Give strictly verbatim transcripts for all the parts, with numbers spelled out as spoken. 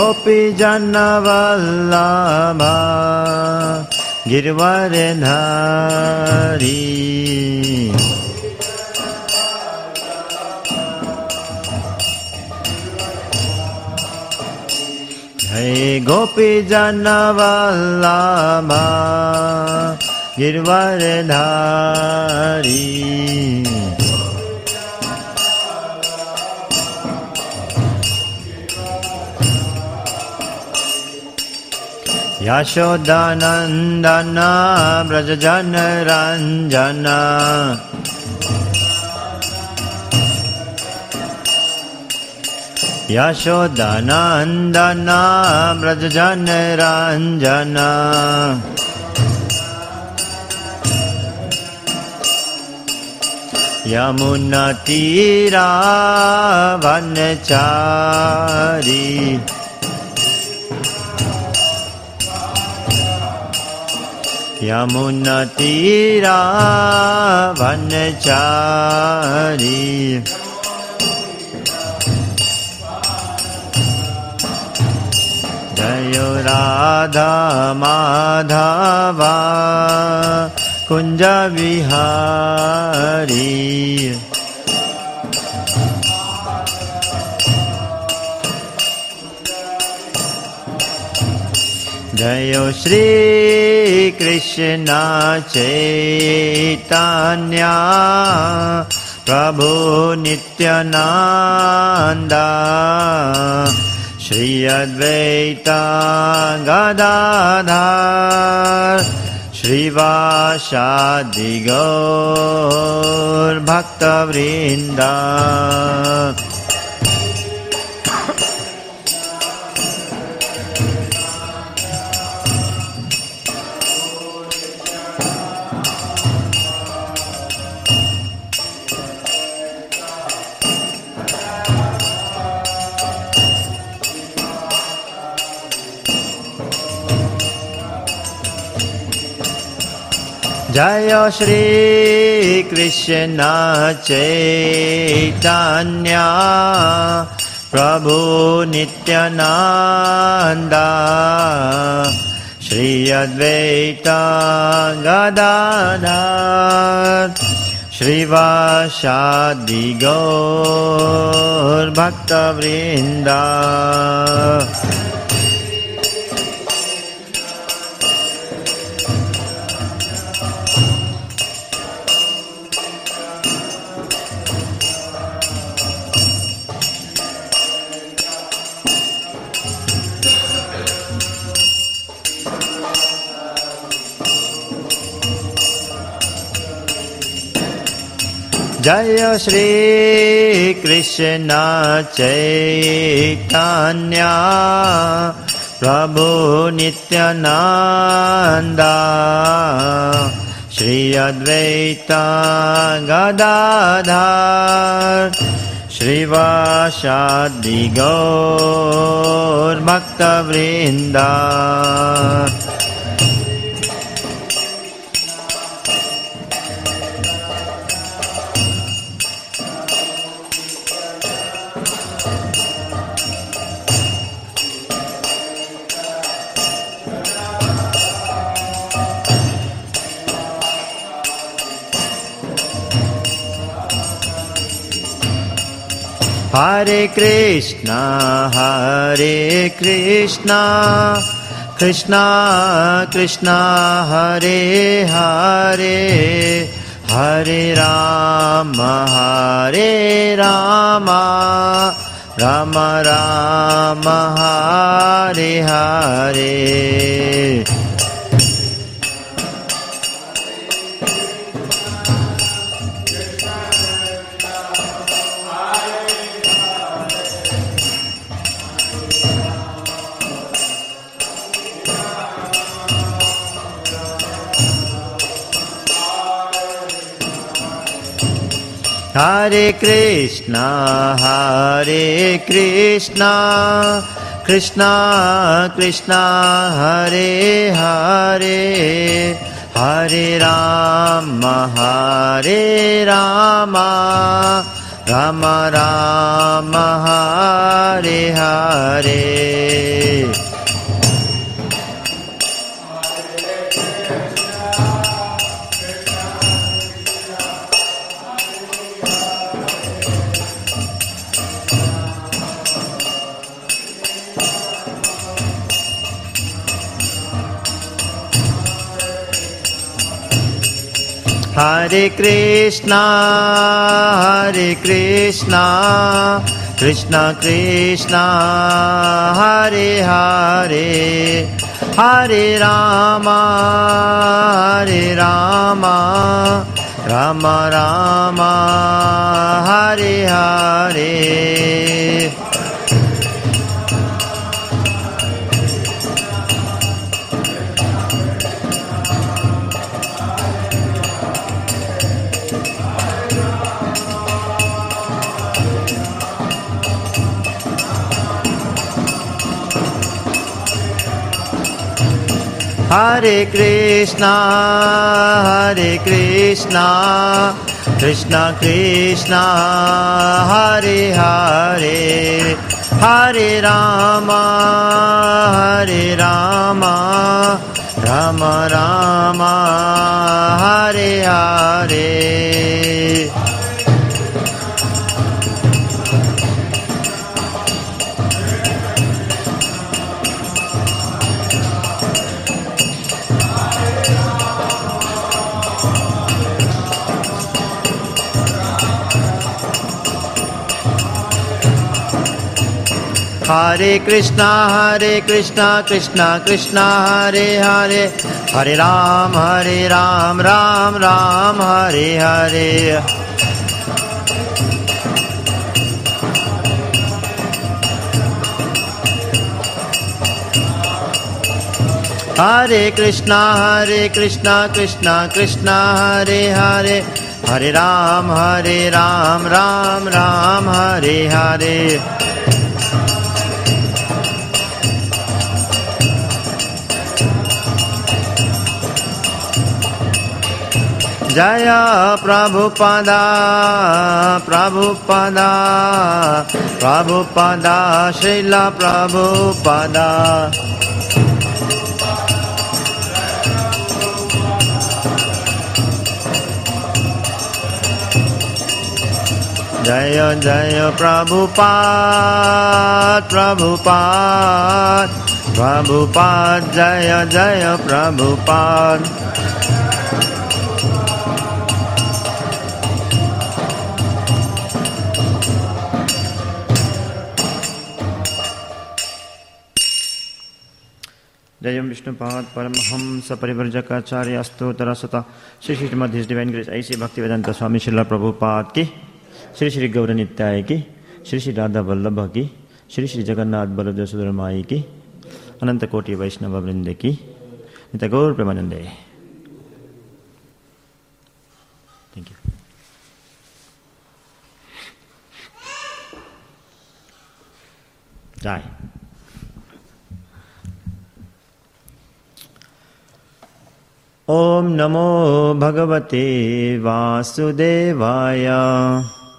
गोपीजनवल्लभा गिरिवरधारी जय गोपीजनवल्लभा गिरिवरधारी यशोदानंदन व्रजजनरंजन यशोदानंदन व्रजजनरंजन यमुना तीरा वनचारी यमुना तीरा वनचारी जय राधा माधवा कुंज विहारी जय श्री कृष्ण चैतन्य प्रभु नित्यानंद श्री अद्वैत गदाधर श्रीवासादि गौर भक्तवृंद जय श्री कृष्ण चैतन्य प्रभु नित्यानंद श्री अद्वैत गदाधर श्रीवासादि गौर भक्तवृंद जय श्री कृष्ण चैतन्य प्रभु नित्यानंद श्री अद्वैत गदाधर श्रीवासादि गौर भक्तवृंद हरे कृष्णा हरे कृष्णा कृष्णा कृष्णा हरे हरे हरे राम हरे राम राम राम हरे हरे हरे कृष्णा हरे कृष्णा कृष्णा कृष्णा हरे हरे हरे राम हरे Ram Ram Ram Hare Hare Hare Krishna, Hare Krishna, Krishna Krishna, Hare Hare, Hare Rama, Hare Rama, Rama Rama, Hare Hare. Hare Krishna, Hare Krishna, Krishna Krishna, Hare Hare, Hare Rama, Hare Rama, Rama Rama, Hare Hare. Hare Krishna, Hare Krishna, Krishna Krishna, Hare Hare, Hare Ram, Hare Ram, Ram Ram, Hare Hare. Hare Krishna, Hare Krishna, Krishna Krishna, Hare Hare, Hare Ram, Hare Ram, Ram Ram, Hare Hare. Jaya Prabhupada, Prabhupada, Prabhupada, Srila Prabhupada. Jaya Jaya Prabhupada, Prabhupada, Prabhupada, Jaya Jaya Prabhupada. Jayam Vishnupad Paramhamsa Parivarjakacarya Astotarasata Shri Shri Madhya His Divine Grace A C Bhaktivedanta Swami Srila Prabhupada ki, Shri Shri Gauranityaya ki, Shri Shri Radha Vallabha ki, Shri Shri Jagannath Baladev Sudaramai ki, Ananta Koti Vaishnava Vrinde ki, Nitya Gaur Premanande. Thank you. Jai. Om Namo Bhagavate Vasudevaya.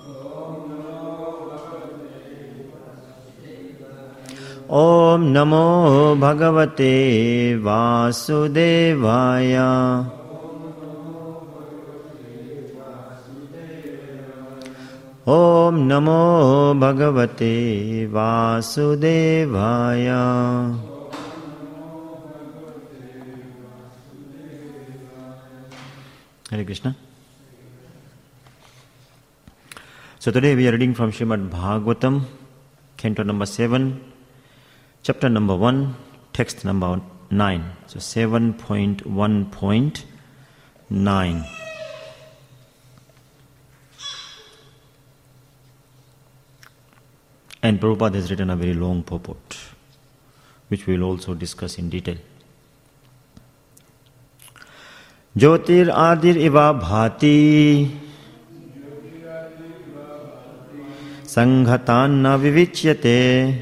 Om Namo Bhagavate Vasudevaya. Om Namo Bhagavate Vasudevaya. Hare Krishna. So today we are reading from Srimad Bhagavatam, canto number seven, chapter number one, text number nine. So seven point one point nine. And Prabhupada has written a very long purport, which we will also discuss in detail. Jyotir adir iva bhati Sanghatanna vivichyate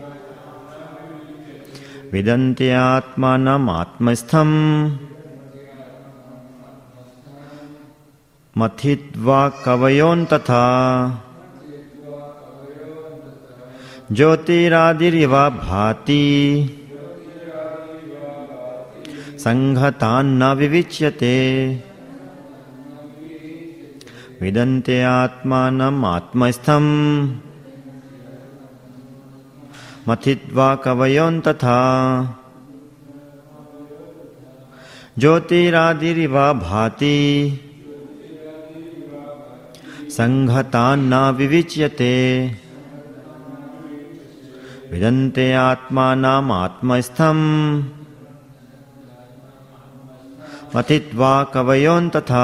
Vidanti atmanam atmastham Mathitva kavayon tatha Jyotir adir iva bhati Sanghatanna vivichyate Vidante atmanam atmastham Mathitva kavayon tatha Jyotirādiriva bhati संघतान्न विविच्यते विदन्ते आत्मानम् आत्मस्थम् मथित्वा कवयोऽन्तथा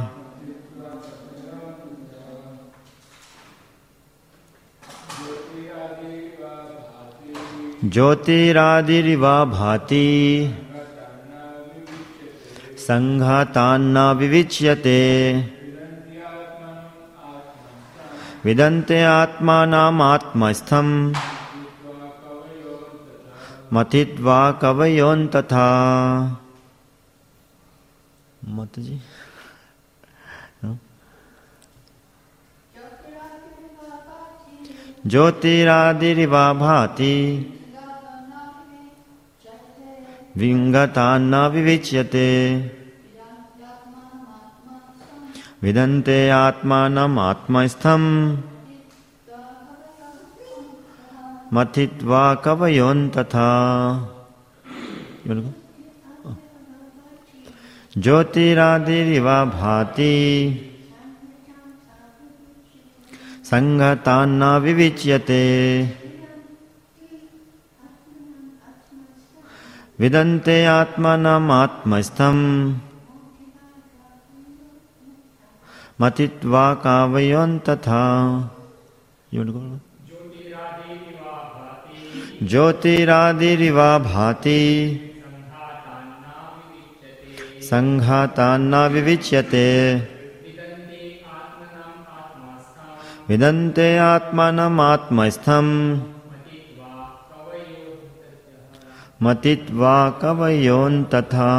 ज्योतिरादिरिवा भाति संघातान्न विविच्यते विदन्ते आत्मानम् आत्मस्थम् मथित्वा कवयोऽन्तथा। माताजी ज्योतिरादिरिवा भाति विंगतान्न विविच्यते विदन्ते आत्मानम् आत्मस्थम् मथित्वा कवयोऽन्तथा। ज्योतिरादिरिवा भाति संघतान्न विविच्यते विदन्ते आत्मानम् आत्मस्थम् मथित्वा कवयोऽन्तथा। ज्योतिरादिरिवा भाति संघातान्न विविच्यते विदन्ते आत्मानम् आत्मस्थम् मथित्वा कवयोऽन्तथा।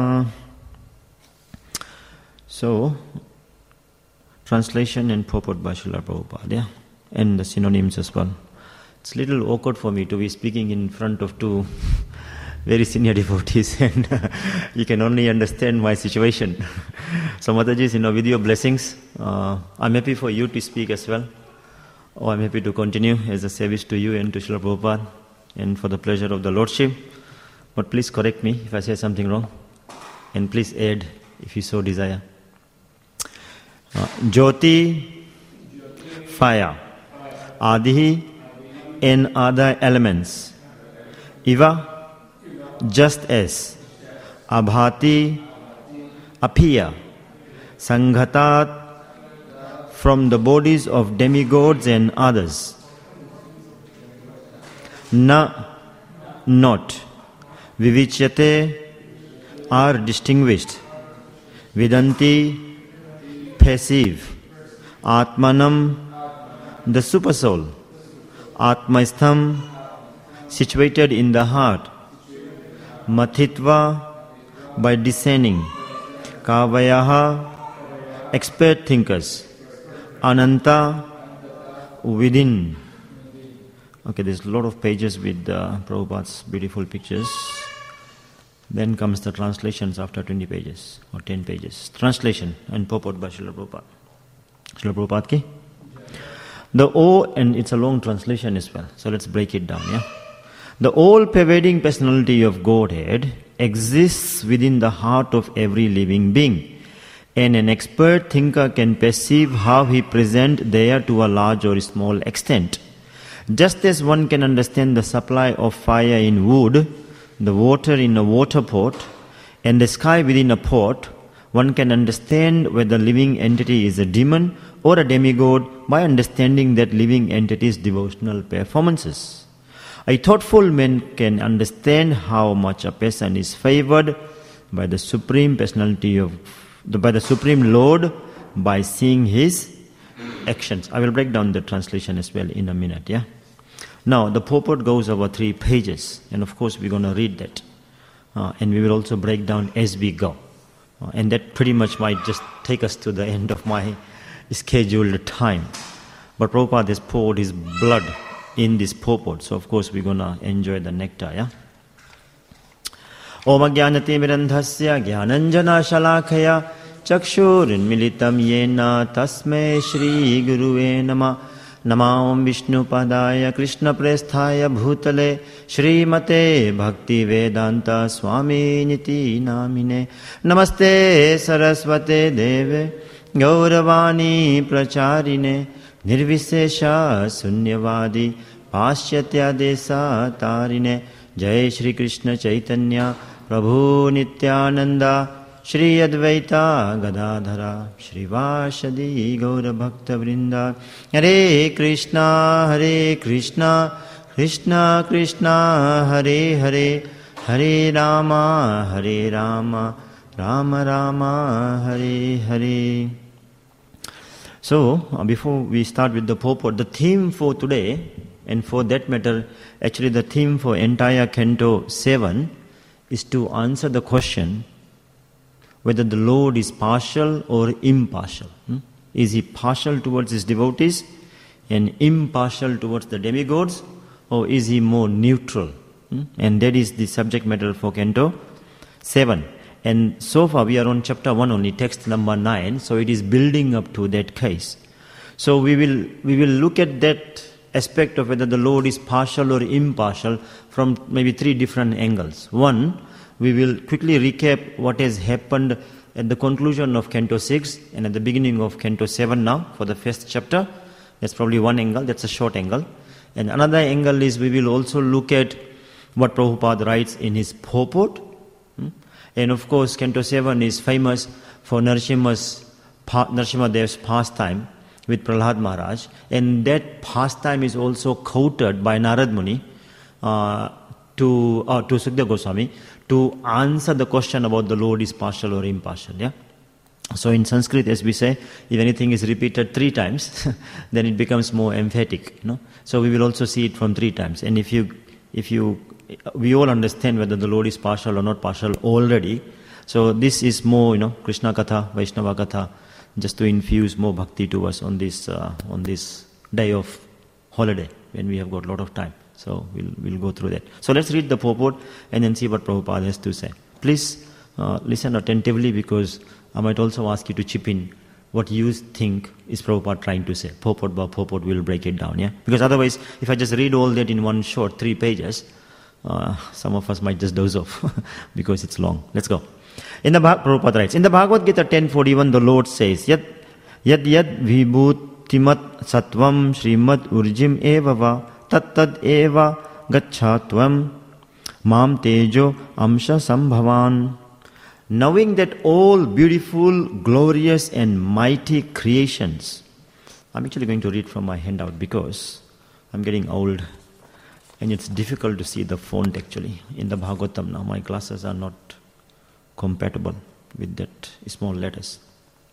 So, translation and purport by Srila Prabhupada, yeah? And the synonyms as well. It's a little awkward for me to be speaking in front of two very senior devotees, and uh, you can only understand my situation. So Mataji, you know, with your blessings, uh, I'm happy for you to speak as well. Oh, I'm happy to continue as a service to you and to Srila Prabhupada, and for the pleasure of the Lordship. But please correct me if I say something wrong, and please add if you so desire. Uh, Jyoti, fire. Adi, and other elements. Iva, just as. Abhati, appear. Sanghatat, from the bodies of demigods and others. Na, not. Vivicyate, are distinguished. Vidanti, perceive. Atmanam, the supersoul. Atmastham, situated in the heart. Mathitva, by discerning. Kavayaha, expert thinkers. Ananta, within. Okay, there's a lot of pages with uh, Prabhupada's beautiful pictures. Then comes the translations after twenty pages or ten pages. Translation and purport by Srila Prabhupada. Srila Prabhupada ki? The all, and it's a long translation as well, so let's break it down, yeah? The all-pervading personality of Godhead exists within the heart of every living being, and an expert thinker can perceive how he presents there to a large or small extent. Just as one can understand the supply of fire in wood, the water in a water pot, and the sky within a pot, one can understand whether the living entity is a demon or a demigod by understanding that living entity's devotional performances. A thoughtful man can understand how much a person is favored by the Supreme Personality of the, by the Supreme Lord by seeing his actions. I will break down the translation as well in a minute, yeah? Now, the purport goes over three pages, and of course we're going to read that. Uh, and we will also break down as we go. Uh, and that pretty much might just take us to the end of my scheduled time. But Prabhupada has poured his blood in this purport, so of course we're going to enjoy the nectar, yeah? Om Ajnanati Mirandhasya Jnananjana Shalakaya Chakshurinmilitam Yena Tasme Shri Guruve Namah Namam Vishnu Padaya Krishna Presthaya Bhutale Shri Mate Bhakti Vedanta Swami Niti Namine Namaste Saraswate Deve Gauravani Pracharine Nirvishesha Sunyavadi Paschatya Desa Tarine Jai Shri Krishna Chaitanya Prabhu Nityananda Shri Advaita Gadadhara Shri Vashadi Gaura Bhakta Vrinda Hare Krishna Hare Krishna Krishna Krishna Hare Hare Hare Rama Hare Rama Rama Rama Hare Hare. So, uh, before we start with the purport, the theme for today, and for that matter, actually the theme for entire Canto seven, is to answer the question whether the Lord is partial or impartial. Hmm? Is he partial towards his devotees and impartial towards the demigods, or is he more neutral? Hmm? And that is the subject matter for Canto seven. And so far we are on chapter one only, text number nine, so it is building up to that case. So we will we will look at that aspect of whether the Lord is partial or impartial from maybe three different angles. One, we will quickly recap what has happened at the conclusion of Canto six and at the beginning of Canto seven now for the first chapter. That's probably one angle, that's a short angle. And another angle is we will also look at what Prabhupada writes in his purport. And of course, Canto seven is famous for Narasimha's, Narasimhadev's pastime with Prahlad Maharaj. And that pastime is also quoted by Narad Muni uh, to, uh, to Sukadeva Goswami to answer the question about the Lord is partial or impartial. Yeah. So in Sanskrit, as we say, if anything is repeated three times, then it becomes more emphatic. You know? So we will also see it from three times. And if you, if you, we all understand whether the Lord is partial or not partial already. So this is more, you know, Krishna Katha, Vaishnava Katha, just to infuse more bhakti to us on this uh, on this day of holiday when we have got a lot of time. So we'll we'll go through that. So let's read the purport and then see what Prabhupada has to say. Please uh, listen attentively, because I might also ask you to chip in what you think is Prabhupada trying to say. Purport by purport, we'll break it down, yeah? Because otherwise, if I just read all that in one short three pages, uh, some of us might just doze off because it's long. Let's go. In the Prabhupada writes, in the Bhagavad Gita ten forty-one, the Lord says, Yad yad yad vibhutimat sattvam srimad urjim eva va tat tad eva gachatvam mam tejo amsha sambhavan. Knowing that all beautiful, glorious and mighty creations. I'm actually going to read from my handout because I'm getting old and it's difficult to see the font actually. In the Bhagavatam now, my glasses are not compatible with that small letters.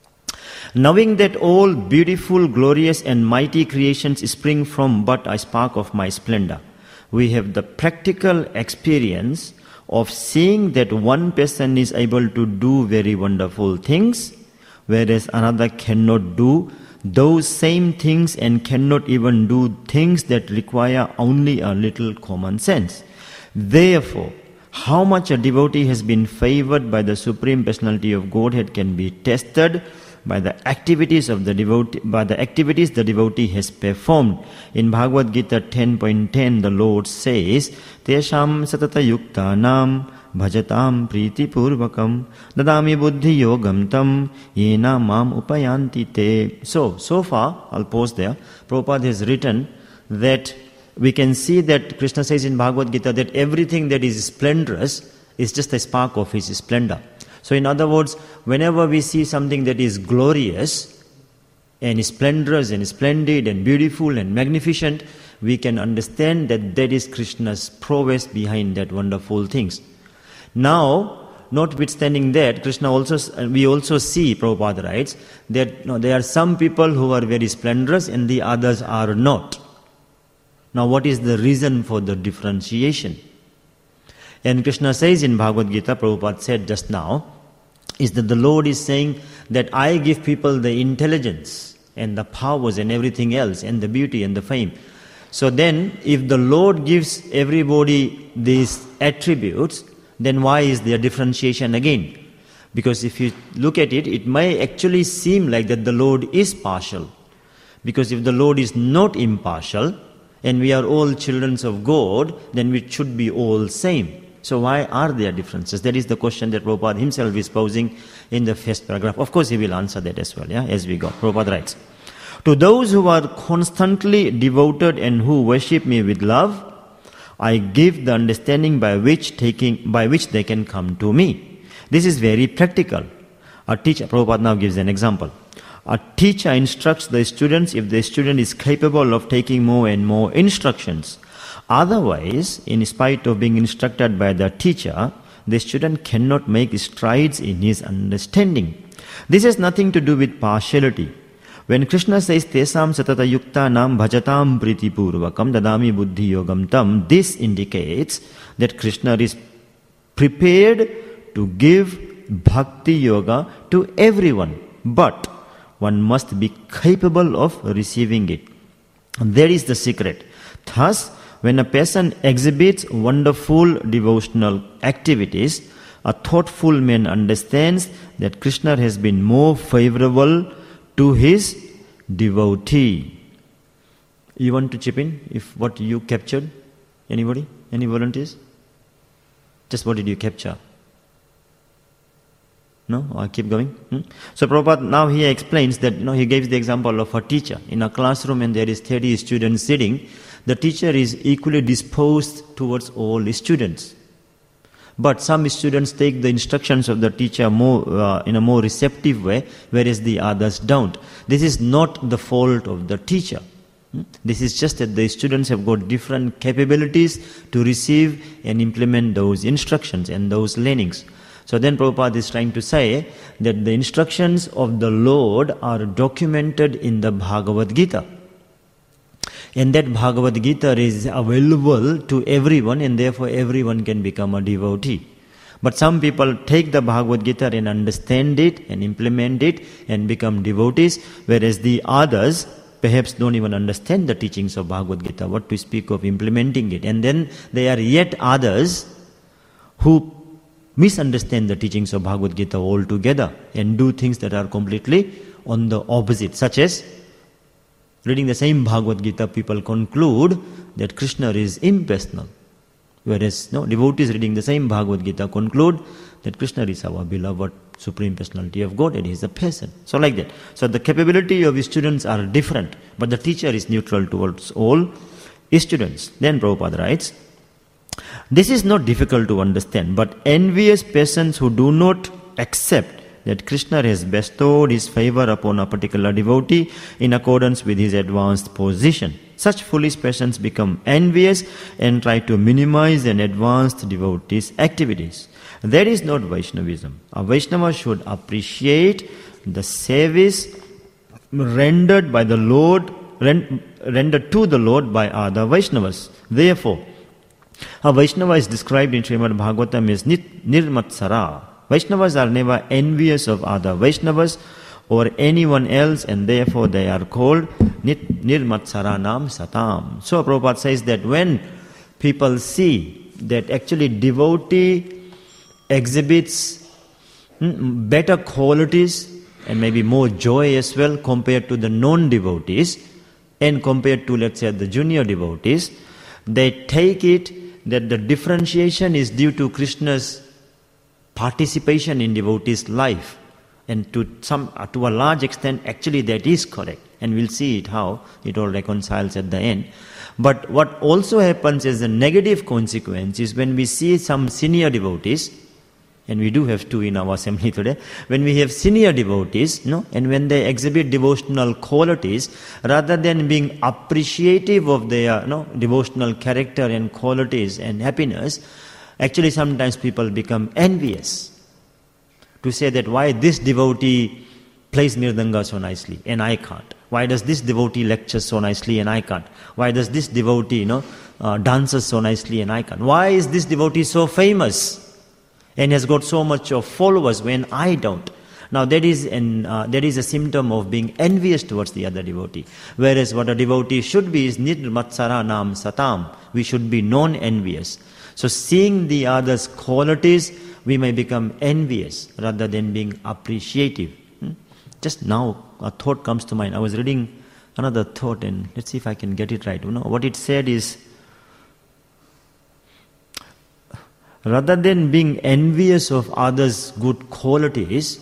Knowing that all beautiful, glorious and mighty creations spring from but a spark of my splendor, we have the practical experience of seeing that one person is able to do very wonderful things, whereas another cannot do those same things and cannot even do things that require only a little common sense. Therefore, how much a devotee has been favored by the Supreme Personality of Godhead can be tested by the activities of the devotee, by the activities the devotee has performed. In Bhagavad Gita ten point ten, the Lord says, Tesham satata yuktanam bhajatam priti purvakam dadami buddhi yogam tam yena mam upayanti te. So, so far, I'll pause there. Prabhupada has written that we can see that Krishna says in Bhagavad Gita that everything that is splendorous is just a spark of his splendor. So in other words, whenever we see something that is glorious and splendorous and splendid and beautiful and magnificent, we can understand that that is Krishna's prowess behind that wonderful things. Now, notwithstanding that, Krishna also, we also see, Prabhupada writes, that you know, there are some people who are very splendorous and the others are not. Now, what is the reason for the differentiation? And Krishna says in Bhagavad Gita, Prabhupada said just now, is that the Lord is saying that I give people the intelligence and the powers and everything else and the beauty and the fame. So then, if the Lord gives everybody these attributes, then why is there differentiation again? Because if you look at it, it may actually seem like that the Lord is partial. Because if the Lord is not impartial, and we are all children of God, then we should be all same. So why are there differences? That is the question that Prabhupada himself is posing in the first paragraph. Of course, he will answer that as well, yeah, as we go. Prabhupada writes, to those who are constantly devoted and who worship me with love, I give the understanding by which taking by which they can come to me. This is very practical. A teacher, Prabhupada now gives an example. A teacher instructs the students if the student is capable of taking more and more instructions. Otherwise, in spite of being instructed by the teacher, the student cannot make strides in his understanding. This has nothing to do with partiality. When Krishna says, Tesam satata yukta nam bhajatam priti purvakam dadami buddhi yogam tam, this indicates that Krishna is prepared to give bhakti yoga to everyone. But one must be capable of receiving it. That is the secret. Thus, when a person exhibits wonderful devotional activities, a thoughtful man understands that Krishna has been more favorable to his devotee. You want to chip in if what you captured? Anybody? Any volunteers? Just what did you capture? No? I keep going? Hmm? So Prabhupada now he explains that, you know, he gives the example of a teacher. In a classroom and there is thirty students sitting, the teacher is equally disposed towards all the students. But some students take the instructions of the teacher more uh, in a more receptive way, whereas the others don't. This is not the fault of the teacher. Hmm? This is just that the students have got different capabilities to receive and implement those instructions and those learnings. So then Prabhupada is trying to say that the instructions of the Lord are documented in the Bhagavad Gita. And that Bhagavad Gita is available to everyone, and therefore everyone can become a devotee. But some people take the Bhagavad Gita and understand it and implement it and become devotees, whereas the others perhaps don't even understand the teachings of Bhagavad Gita, what to speak of implementing it. And then there are yet others who misunderstand the teachings of Bhagavad Gita altogether and do things that are completely on the opposite, such as reading the same Bhagavad Gita, people conclude that Krishna is impersonal. Whereas no, devotees reading the same Bhagavad Gita conclude that Krishna is our beloved Supreme Personality of God and He is a person. So like that. So the capability of students are different, but the teacher is neutral towards all students. Then Prabhupada writes, this is not difficult to understand, but envious persons who do not accept that Krishna has bestowed his favor upon a particular devotee in accordance with his advanced position. Such foolish persons become envious and try to minimize an advanced devotee's activities. That is not Vaishnavism. A Vaishnava should appreciate the service rendered by the Lord, rendered to the Lord by other Vaishnavas. Therefore, a Vaishnava is described in Srimad Bhagavatam as Nirmatsara. Vaishnavas are never envious of other Vaishnavas or anyone else, and therefore they are called Nirmatsaranam Satam. So Prabhupada says that when people see that actually devotee exhibits better qualities and maybe more joy as well compared to the non-devotees and compared to, let's say, the junior devotees, they take it that the differentiation is due to Krishna's participation in devotees' life, and to some, to a large extent, actually that is correct, and we'll see it how it all reconciles at the end. But what also happens as a negative consequence is when we see some senior devotees, and we do have two in our assembly today, when we have senior devotees, you know, and when they exhibit devotional qualities, rather than being appreciative of their you know, devotional character and qualities and happiness, actually sometimes people become envious to say that why this devotee plays Mirdanga so nicely and I can't. Why does this devotee lecture so nicely and I can't? Why does this devotee you know, uh, dances so nicely and I can't? Why is this devotee so famous and has got so much of followers when I don't? Now that is, an, uh, that is a symptom of being envious towards the other devotee. Whereas what a devotee should be is Nirmatsaranam Satam. We should be non-envious. So seeing the other's qualities, we may become envious rather than being appreciative. Hmm? Just now a thought comes to mind. I was reading another thought and let's see if I can get it right. You know, what it said is, rather than being envious of others' good qualities,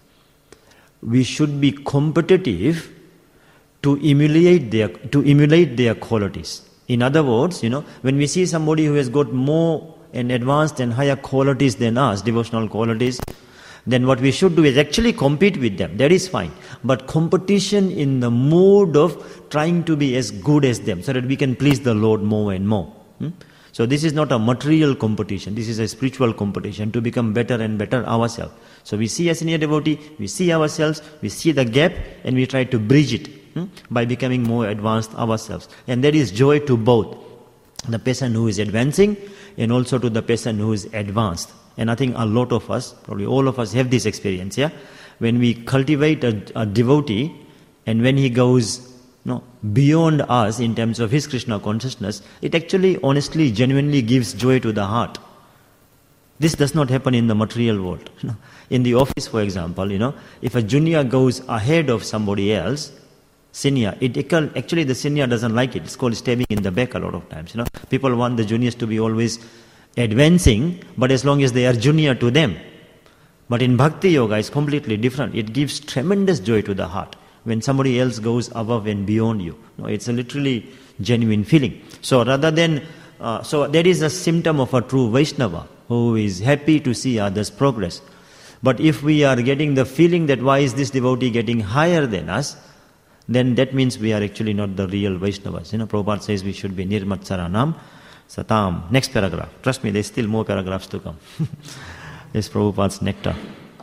we should be competitive to emulate their to emulate their qualities. In other words, you know, when we see somebody who has got more and advanced and higher qualities than us, devotional qualities, then what we should do is actually compete with them. That is fine. But competition in the mood of trying to be as good as them, so that we can please the Lord more and more. Hmm? So this is not a material competition. This is a spiritual competition to become better and better ourselves. So we see a senior devotee, we see ourselves, we see the gap, and we try to bridge it hmm, by becoming more advanced ourselves. And that is joy to both the person who is advancing and also to the person who is advanced. And I think a lot of us, probably all of us, have this experience, yeah? When we cultivate a, a devotee, and when he goes no, beyond us in terms of his Krishna consciousness, it actually, honestly, genuinely gives joy to the heart. This does not happen in the material world. In the office, for example, you know, if a junior goes ahead of somebody else, senior, it actually the senior doesn't like it. It's called stabbing in the back a lot of times. You know, people want the juniors to be always advancing, but as long as they are junior to them. But in Bhakti Yoga, it's completely different. It gives tremendous joy to the heart when somebody else goes above and beyond you. No, it's a literally genuine feeling. So rather than, uh, so that is a symptom of a true Vaishnava who is happy to see others progress. But if we are getting the feeling that why is this devotee getting higher than us, then that means we are actually not the real Vaishnavas. You know, Prabhupada says we should be nirmatsaranam satam. Next paragraph. Trust me, there's still more paragraphs to come. This is Prabhupada's nectar.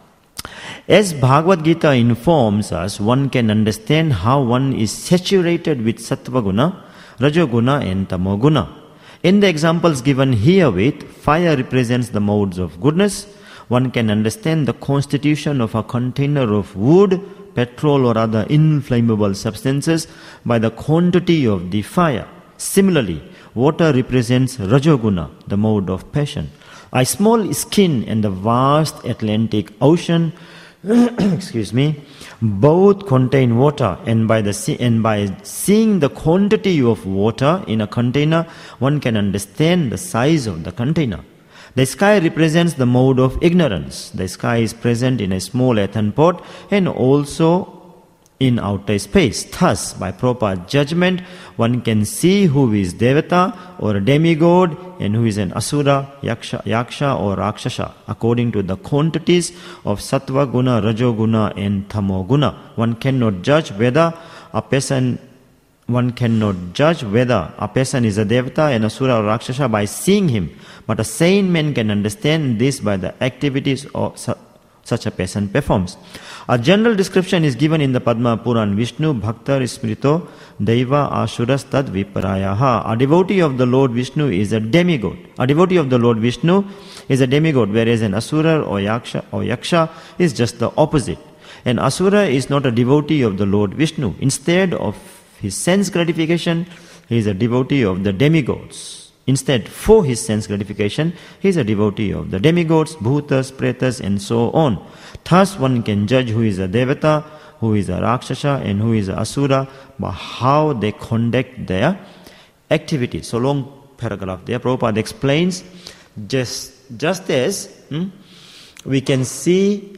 As Bhagavad Gita informs us, one can understand how one is saturated with Sattva Guna, Rajoguna and Tamoguna. In the examples given herewith, fire represents the modes of goodness. One can understand the constitution of a container of wood, petrol or other inflammable substances by the quantity of the fire. Similarly, water represents Rajoguna, the mode of passion. A small skin and the vast Atlantic Ocean excuse me, both contain water, and by the and by seeing the quantity of water in a container, one can understand the size of the container. The sky represents the mode of ignorance. The sky is present in a small earthen pot and also in outer space. Thus, by proper judgment, one can see who is Devata or a demigod and who is an Asura, Yaksha, Yaksha or Rakshasa, according to the quantities of Sattva Guna, Rajoguna and Tamoguna. One cannot judge whether a person one cannot judge whether a person is a Devata, an Asura or Rakshasa by seeing him, but a sane man can understand this by the activities of such a person performs. A general description is given in the Padma Puran. Vishnu Bhaktar Smrito Deva Ashuras Tad Viparayaha. A devotee of the Lord Vishnu is a demigod. A devotee of the Lord Vishnu is a demigod, whereas an Asura or Yaksha or Yaksha is just the opposite. An Asura is not a devotee of the Lord Vishnu. Instead of his sense gratification, he is a devotee of the demigods. Instead, for his sense gratification, he is a devotee of the demigods, bhutas, pretas, and so on. Thus, one can judge who is a devata, who is a rakshasa, and who is a asura by how they conduct their activities. So, long paragraph there. Prabhupada explains, just, just as hmm, we can see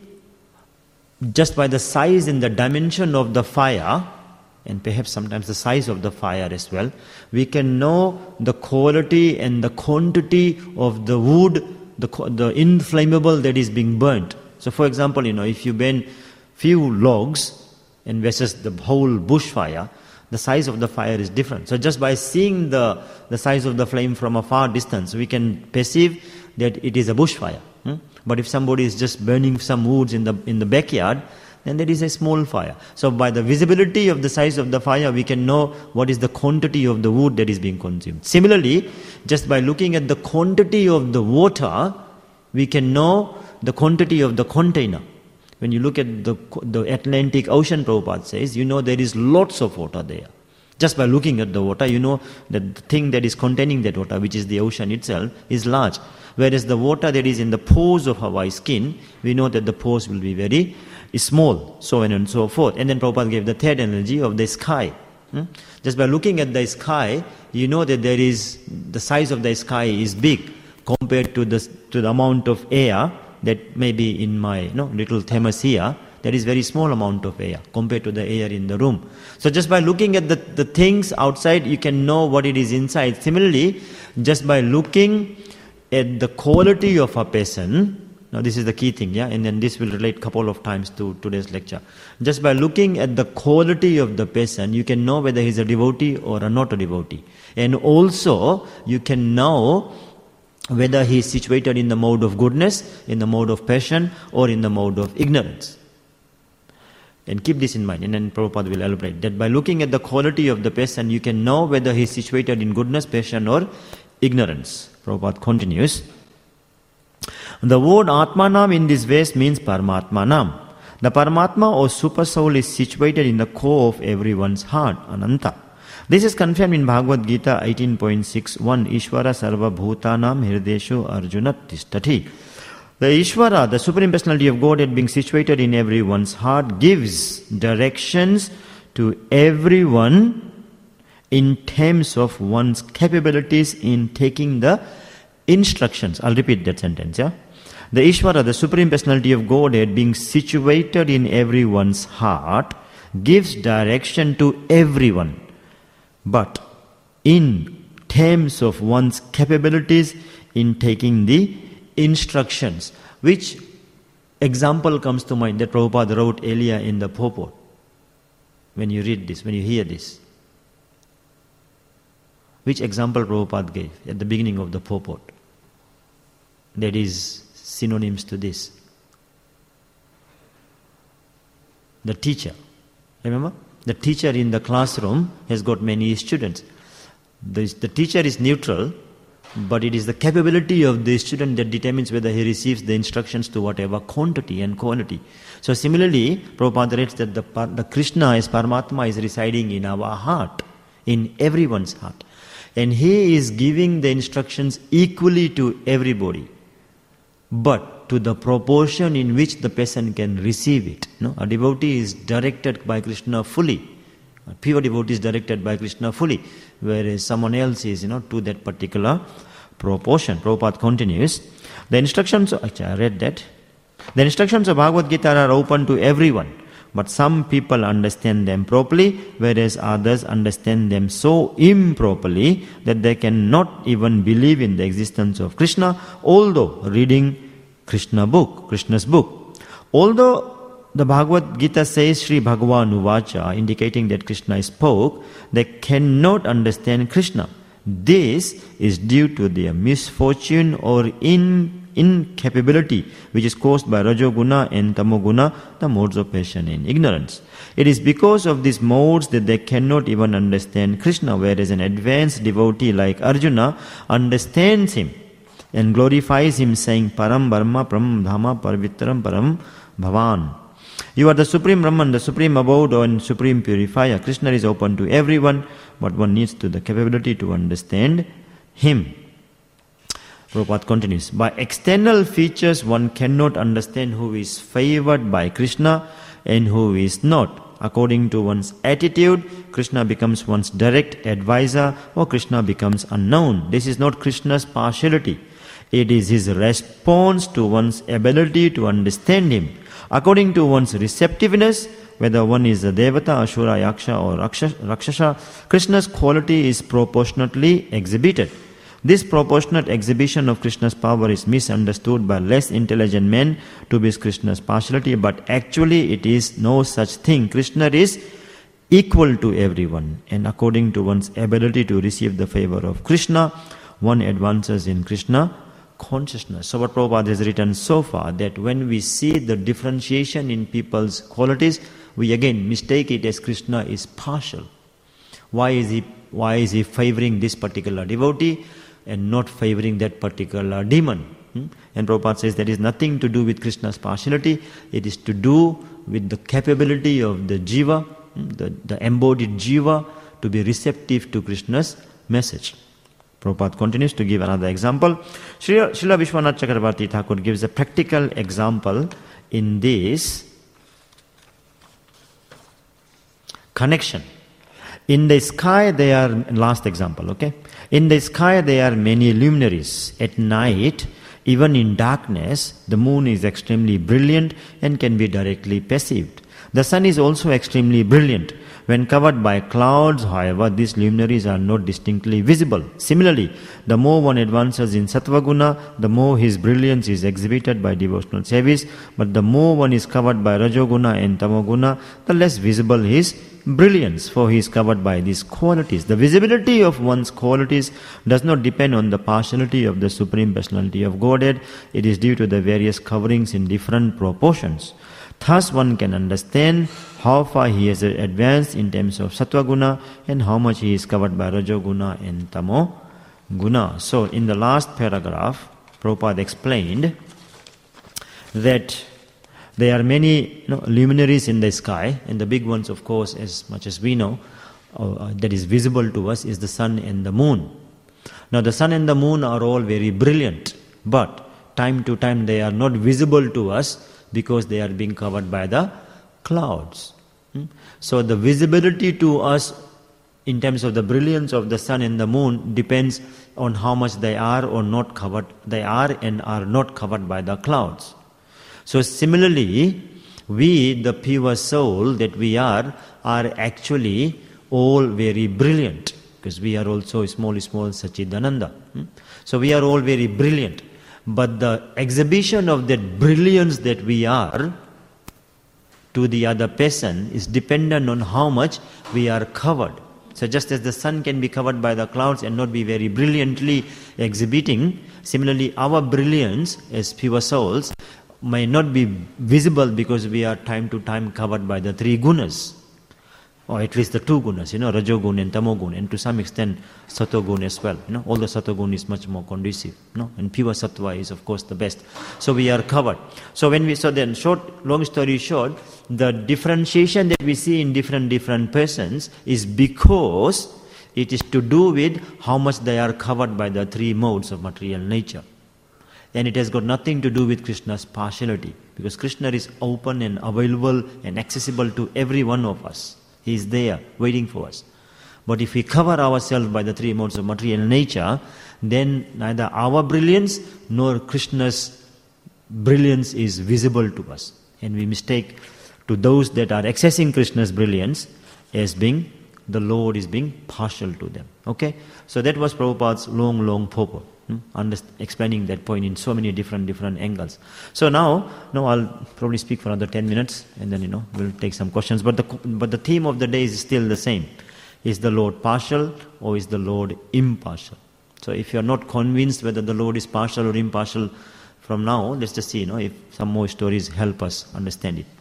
just by the size and the dimension of the fire, and perhaps sometimes the size of the fire as well, we can know the quality and the quantity of the wood, the, the inflammable that is being burnt. So for example, you know, if you burn few logs and versus the whole bushfire, the size of the fire is different. So just by seeing the, the size of the flame from a far distance, we can perceive that it is a bushfire. Hmm? But if somebody is just burning some woods in the in the backyard, then there is a small fire. So by the visibility of the size of the fire, we can know what is the quantity of the wood that is being consumed. Similarly, just by looking at the quantity of the water, we can know the quantity of the container. When you look at the, the Atlantic Ocean, Prabhupada says, you know there is lots of water there. Just by looking at the water, you know that the thing that is containing that water, which is the ocean itself, is large. Whereas the water that is in the pores of our skin, we know that the pores will be very small, so on and so forth. And then Prabhupada gave the third analogy of the sky. Hmm? Just by looking at the sky, you know that there is, the size of the sky is big. compared to the, to the amount of air that may be in my you know, little thermos, that is very small amount of air compared to the air in the room. So just by looking at the, the things outside, you can know what it is inside. Similarly, just by looking at the quality of a person, now this is the key thing, yeah, and then this will relate couple of times to today's lecture. Just by looking at the quality of the person, you can know whether he's a devotee or a not a devotee. And also, you can know whether he is situated in the mode of goodness, in the mode of passion, or in the mode of ignorance. And keep this in mind, and then Prabhupada will elaborate that by looking at the quality of the person, you can know whether he is situated in goodness, passion, or ignorance. Prabhupada continues. The word Atmanam in this verse means Paramatmanam. The Paramatma or Super Soul is situated in the core of everyone's heart, Ananta. This is confirmed in Bhagavad Gita eighteen point six one, Ishvara Sarva Bhutanam Hirdeshu Arjuna Tishtati. The Ishvara, the Supreme Personality of Godhead being situated in everyone's heart, gives directions to everyone in terms of one's capabilities in taking the instructions. I'll repeat that sentence, yeah? The Ishvara, the Supreme Personality of Godhead being situated in everyone's heart, gives direction to everyone. But in terms of one's capabilities in taking the instructions. Which example comes to mind that Prabhupada wrote earlier in the purport? When you read this, when you hear this. Which example Prabhupada gave at the beginning of the purport? That is synonyms to this. The teacher. Remember? The teacher in the classroom has got many students. The, the teacher is neutral, but it is the capability of the student that determines whether he receives the instructions to whatever quantity and quality. So similarly, Prabhupada writes that the, the Krishna as Paramatma is residing in our heart, in everyone's heart. And he is giving the instructions equally to everybody, but to the proportion in which the person can receive it. No? A devotee is directed by Krishna fully. A pure devotee is directed by Krishna fully, whereas someone else is, you know, to that particular proportion. Prabhupada continues. The instructions, actually I read that. The instructions of Bhagavad Gita are open to everyone, but some people understand them properly, whereas others understand them so improperly that they cannot even believe in the existence of Krishna, although reading Krishna book, Krishna's book. Although the Bhagavad Gita says Sri Bhagavan Uvacha, indicating that Krishna spoke, they cannot understand Krishna. This is due to their misfortune or in, incapability, which is caused by Rajoguna and Tamoguna, the modes of passion and ignorance. It is because of these modes that they cannot even understand Krishna, whereas an advanced devotee like Arjuna understands him and glorifies him, saying, Param Brahma Param Dhamma Parvitram Param Bhavan. You are the Supreme Brahman, the Supreme Abode and Supreme Purifier. Krishna is open to everyone, but one needs to the capability to understand him. Prabhupada continues. By external features, one cannot understand who is favored by Krishna and who is not. According to one's attitude, Krishna becomes one's direct advisor, or Krishna becomes unknown. This is not Krishna's partiality. It is his response to one's ability to understand him. According to one's receptiveness, whether one is a Devata, Ashura, Yaksha or Rakshasa, Krishna's quality is proportionately exhibited. This proportionate exhibition of Krishna's power is misunderstood by less intelligent men to be Krishna's partiality, but actually it is no such thing. Krishna is equal to everyone, and according to one's ability to receive the favor of Krishna, one advances in Krishna consciousness. So what Prabhupada has written so far, that when we see the differentiation in people's qualities, we again mistake it as Krishna is partial. Why is he, why is he favoring this particular devotee and not favoring that particular demon? Hmm? And Prabhupada says that is nothing to do with Krishna's partiality. It is to do with the capability of the jiva, hmm? the, the embodied jiva, to be receptive to Krishna's message. Prabhupada continues to give another example. Srila Vishwanath Chakravarti Thakur gives a practical example in this connection. In the sky there are, last example, okay? In the sky there are many luminaries. At night, even in darkness, the moon is extremely brilliant and can be directly perceived. The sun is also extremely brilliant. When covered by clouds, however, these luminaries are not distinctly visible. Similarly, the more one advances in Sattva Guna, the more his brilliance is exhibited by devotional service. But the more one is covered by Rajoguna and Tamoguna, the less visible his brilliance, for he is covered by these qualities. The visibility of one's qualities does not depend on the partiality of the Supreme Personality of Godhead. It is due to the various coverings in different proportions. Thus one can understand how far he has advanced in terms of Sattva Guna and how much he is covered by Rajoguna and Tamo Guna. So in the last paragraph, Prabhupada explained that there are many you know, luminaries in the sky, and the big ones, of course, as much as we know, uh, that is visible to us is the sun and the moon. Now the sun and the moon are all very brilliant, but time to time they are not visible to us because they are being covered by the clouds. Hmm? So the visibility to us in terms of the brilliance of the sun and the moon depends on how much they are or not covered, they are and are not covered by the clouds. So similarly, we, the pure soul that we are, are actually all very brilliant, because we are also small, small Sachidananda. Hmm? So we are all very brilliant. But the exhibition of that brilliance that we are to the other person is dependent on how much we are covered. So just as the sun can be covered by the clouds and not be very brilliantly exhibiting, similarly our brilliance as pure souls may not be visible because we are time to time covered by the three gunas, or at least the two gunas, you know, Rajogun and Tamogun, and to some extent Satogun as well. You know, although Satogun is much more conducive, you know, and pure Sattva is of course the best. So we are covered. So when we, so then short, long story short, the differentiation that we see in different different persons is because it is to do with how much they are covered by the three modes of material nature. And it has got nothing to do with Krishna's partiality, because Krishna is open and available and accessible to every one of us. He is there, waiting for us. But if we cover ourselves by the three modes of material nature, then neither our brilliance nor Krishna's brilliance is visible to us. And we mistake to those that are accessing Krishna's brilliance as being, the Lord is being partial to them. Okay? So that was Prabhupada's long, long purport. Hmm? Under, explaining that point in so many different different angles. So now, now I'll probably speak for another ten minutes, and then you know we'll take some questions. But the but the theme of the day is still the same: is the Lord partial or is the Lord impartial? So if you are not convinced whether the Lord is partial or impartial, from now let's just see, you know, if some more stories help us understand it.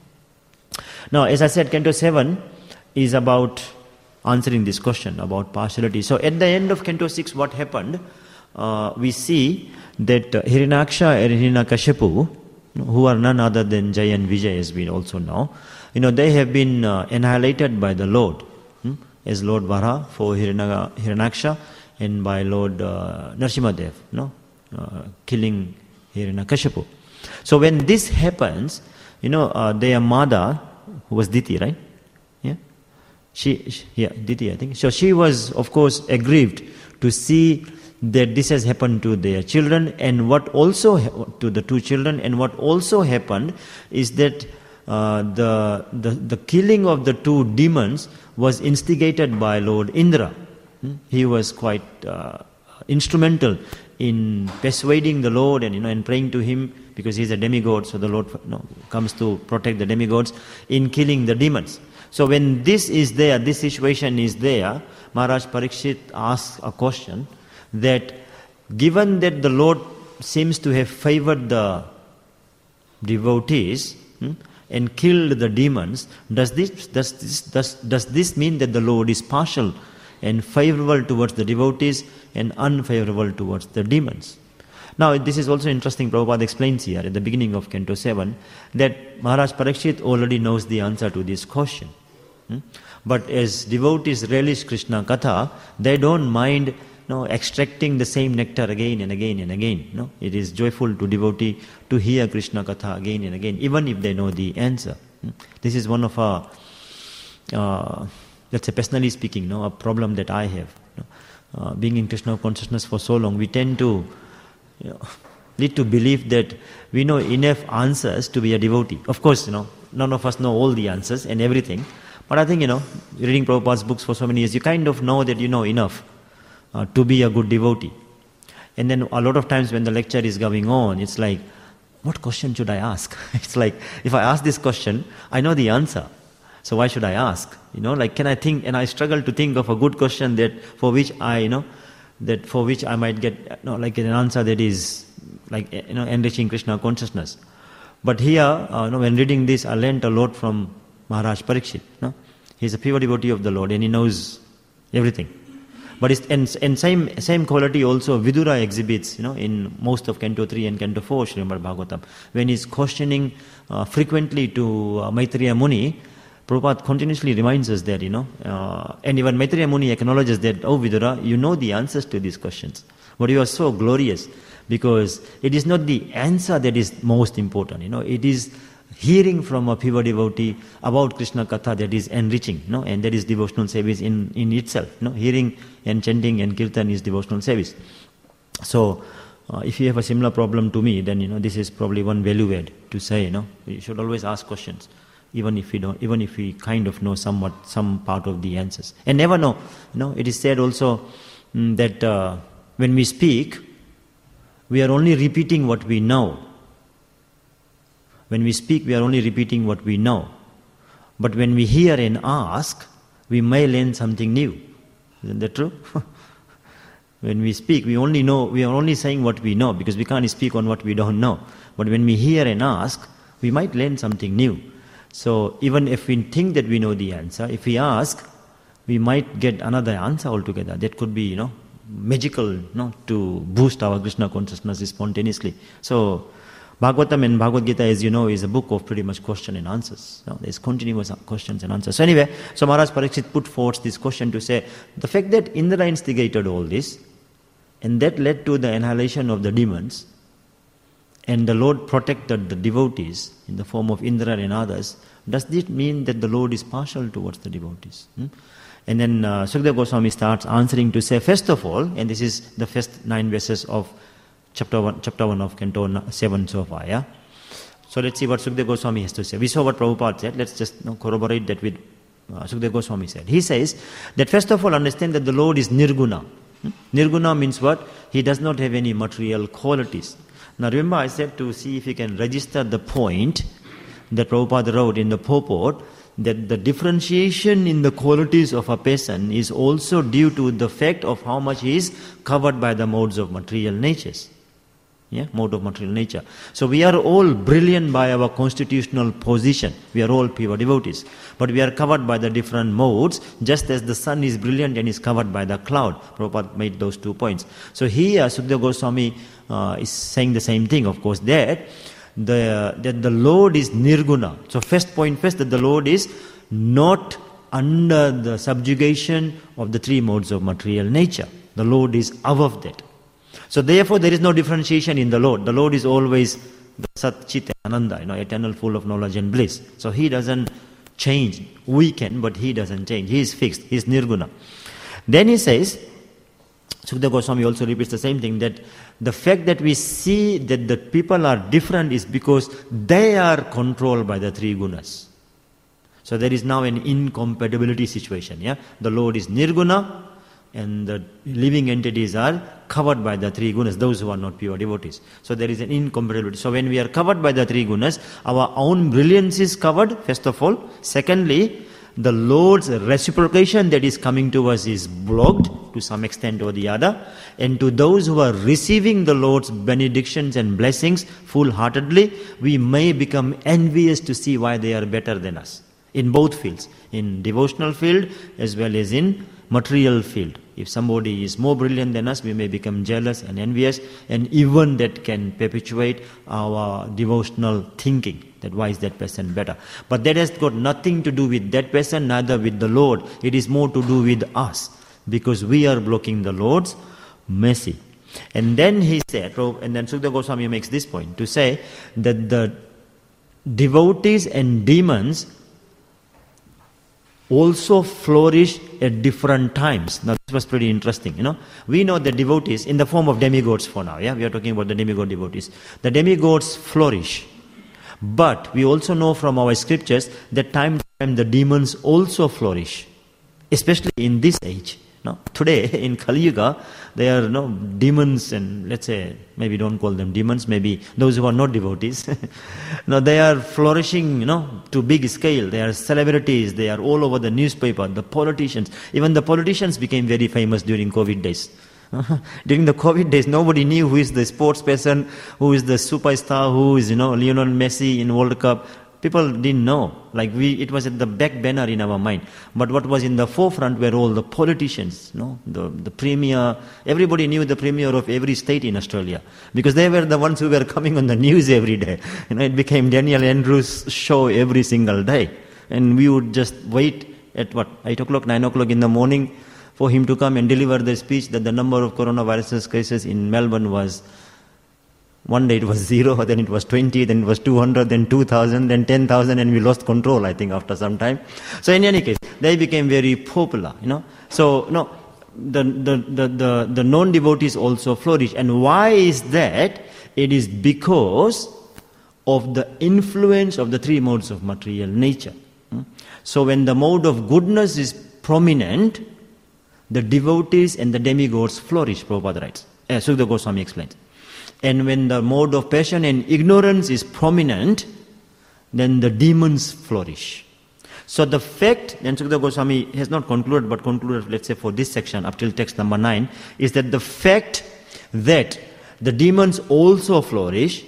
Now, as I said, Canto seven is about answering this question about partiality. So at the end of Canto six, what happened? Uh, we see that uh, Hiranyaksha and Hiranyakashipu, who are none other than Jaya and Vijay, as we also know, you know, they have been uh, annihilated by the Lord, hmm? as Lord Vara for Hiranya, Hiranyaksha, and by Lord uh, Nrsimhadev, no, uh, killing Hiranyakashipu. So when this happens, you know, uh, their mother, who was Diti, right? Yeah, she, she, yeah, Diti, I think. So she was, of course, aggrieved to see that this has happened to their children, and what also ha- to the two children, and what also happened is that uh, the, the the killing of the two demons was instigated by Lord Indra. Hmm? He was quite uh, instrumental in persuading the Lord and you know and praying to him, because he is a demigod, so the Lord you know, comes to protect the demigods in killing the demons. So when this is there, this situation is there, Maharaj Parikshit asks a question, that given that the Lord seems to have favored the devotees hmm, and killed the demons, does this, does, this, does, does this mean that the Lord is partial and favorable towards the devotees and unfavorable towards the demons? Now this is also interesting. Prabhupada explains here at the beginning of Canto seven that Maharaj Parikshit already knows the answer to this question. Hmm? But as devotees relish Krishna Katha, they don't mind No, extracting the same nectar again and again and again. No, it is joyful to devotee to hear Krishna Katha again and again, even if they know the answer. This is one of our uh, let's say personally speaking, no, a problem that I have. You know, uh, being in Krishna consciousness for so long, we tend to you know, lead to believe that we know enough answers to be a devotee. Of course, you know, none of us know all the answers and everything. But I think, you know, reading Prabhupada's books for so many years, you kind of know that you know enough uh, to be a good devotee. And then a lot of times when the lecture is going on, it's like, what question should I ask? It's like, if I ask this question, I know the answer. So why should I ask? You know, like, can I think, and I struggle to think of a good question that for which I, you know, that for which I might get, you know, like an answer that is like, you know, enriching Krishna consciousness. But here, uh, you know, when reading this, I learnt a lot from Maharaj Parikshit. No? He's a pure devotee of the Lord and he knows everything. But it's, and, and same same quality also Vidura exhibits, you know, in most of Canto three and Canto four Srimad Bhagavatam. When he's questioning uh, frequently to uh, Maitreya Muni, Prabhupada continuously reminds us that, you know, uh, and even Maitreya Muni acknowledges that, oh Vidura, you know the answers to these questions. But you are so glorious because it is not the answer that is most important, you know, it is hearing from a pure devotee about Krishna Katha that is enriching, you know, and that is devotional service in, in itself. You know, hearing and chanting and kirtan is devotional service. So, uh, if you have a similar problem to me, then, you know, this is probably one value add to say, you know, you should always ask questions, even if we don't, even if we kind of know somewhat, some part of the answers. And never know, you know, it is said also mm, that uh, when we speak, we are only repeating what we know. When we speak, we are only repeating what we know. But when we hear and ask, we may learn something new. Isn't that true? When we speak, we only know, we are only saying what we know because we can't speak on what we don't know. But when we hear and ask, we might learn something new. So even if we think that we know the answer, if we ask, we might get another answer altogether. That could be, you know, magical, you know, to boost our Krishna consciousness spontaneously. So Bhagavatam and Bhagavad Gita, as you know, is a book of pretty much question and answers. You know, there's continuous questions and answers. So anyway, so Maharaj Parikshit put forth this question to say, the fact that Indra instigated all this, and that led to the annihilation of the demons, and the Lord protected the devotees in the form of Indra and others, does this mean that the Lord is partial towards the devotees? Hmm? And then uh, Sukadeva Goswami starts answering to say, first of all, and this is the first nine verses of Chapter one, chapter one of Canto seven so far, yeah? So let's see what Sukadeva Goswami has to say. We saw what Prabhupada said. Let's just you know, corroborate that with uh, Sukadeva Goswami said. He says that first of all understand that the Lord is Nirguna. Hmm? Nirguna means what? He does not have any material qualities. Now remember I said to see if you can register the point that Prabhupada wrote in the purport, that the differentiation in the qualities of a person is also due to the fact of how much he is covered by the modes of material natures. Yeah, mode of material nature. So we are all brilliant by our constitutional position. We are all pure devotees. But we are covered by the different modes, just as the sun is brilliant and is covered by the cloud. Prabhupada made those two points. So here Sukadeva Goswami uh, is saying the same thing, of course, that the, that the Lord is Nirguna. So first point first, that the Lord is not under the subjugation of the three modes of material nature. The Lord is above that. So therefore there is no differentiation in the Lord. The Lord is always the Sat Chit Ananda, you know, eternal, full of knowledge and bliss. So He doesn't change. We can, but He doesn't change. He is fixed. He is Nirguna. Then he says, Sukadeva Goswami also repeats the same thing, that the fact that we see that the people are different is because they are controlled by the three gunas. So there is now an incompatibility situation. Yeah, the Lord is Nirguna, and the living entities are covered by the three gunas, those who are not pure devotees. So there is an incompatibility. So when we are covered by the three gunas, our own brilliance is covered, first of all. Secondly, the Lord's reciprocation that is coming to us is blocked to some extent or the other. And to those who are receiving the Lord's benedictions and blessings full-heartedly, we may become envious to see why they are better than us. In both fields, in devotional field as well as in material field. If somebody is more brilliant than us, we may become jealous and envious, and even that can perpetuate our devotional thinking, that why is that person better. But that has got nothing to do with that person, neither with the Lord. It is more to do with us, because we are blocking the Lord's mercy. And then he said, and then Sukadeva Goswami makes this point, to say that the devotees and demons also flourished at different times. Now this was pretty interesting, you know. We know the devotees in the form of demigods for now, yeah, we are talking about the demigod devotees. The demigods flourish. But we also know from our scriptures that time to time the demons also flourish. Especially in this age. No? Today, in Kali Yuga, there are no demons and let's say, maybe don't call them demons, maybe those who are not devotees. No, they are flourishing, you know, to big scale. They are celebrities, they are all over the newspaper, the politicians. Even the politicians became very famous during COVID days. During the COVID days, nobody knew who is the sports person, who is the superstar, who is, you know, Lionel Messi in World Cup. People didn't know. Like we, it was at the back banner in our mind. But what was in the forefront were all the politicians, you know, the, the premier. Everybody knew the premier of every state in Australia. Because they were the ones who were coming on the news every day. You know, it became Daniel Andrews' show every single day. And we would just wait at what, eight o'clock, nine o'clock in the morning for him to come and deliver the speech that the number of coronavirus cases in Melbourne was, one day it was zero, then it was twenty, then it was two hundred, then two thousand, then ten thousand, and we lost control, I think, after some time. So in any case, they became very popular, you know. So, no, the, the, the, the, the non-devotees also flourish. And why is that? It is because of the influence of the three modes of material nature. So when the mode of goodness is prominent, the devotees and the demigods flourish, Prabhupada writes. Uh, Sukadeva Goswami explains. And when the mode of passion and ignorance is prominent, then the demons flourish. So the fact, and Sukadeva Goswami has not concluded, but concluded, let's say, for this section, up till text number nine, is that the fact that the demons also flourish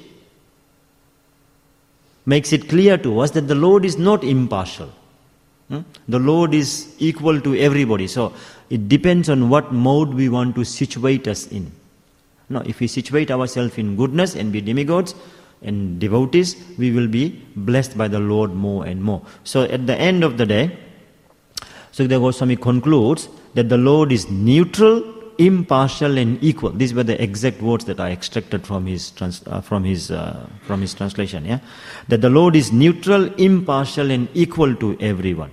makes it clear to us that the Lord is not impartial. Hmm? The Lord is equal to everybody. So it depends on what mode we want to situate us in. No, if we situate ourselves in goodness and be demigods and devotees, we will be blessed by the Lord more and more. So at the end of the day, Sukadeva Goswami concludes that the Lord is neutral, impartial and equal. These were the exact words that I extracted from his trans, uh, from his uh, from his translation. Yeah, that the Lord is neutral, impartial and equal to everyone.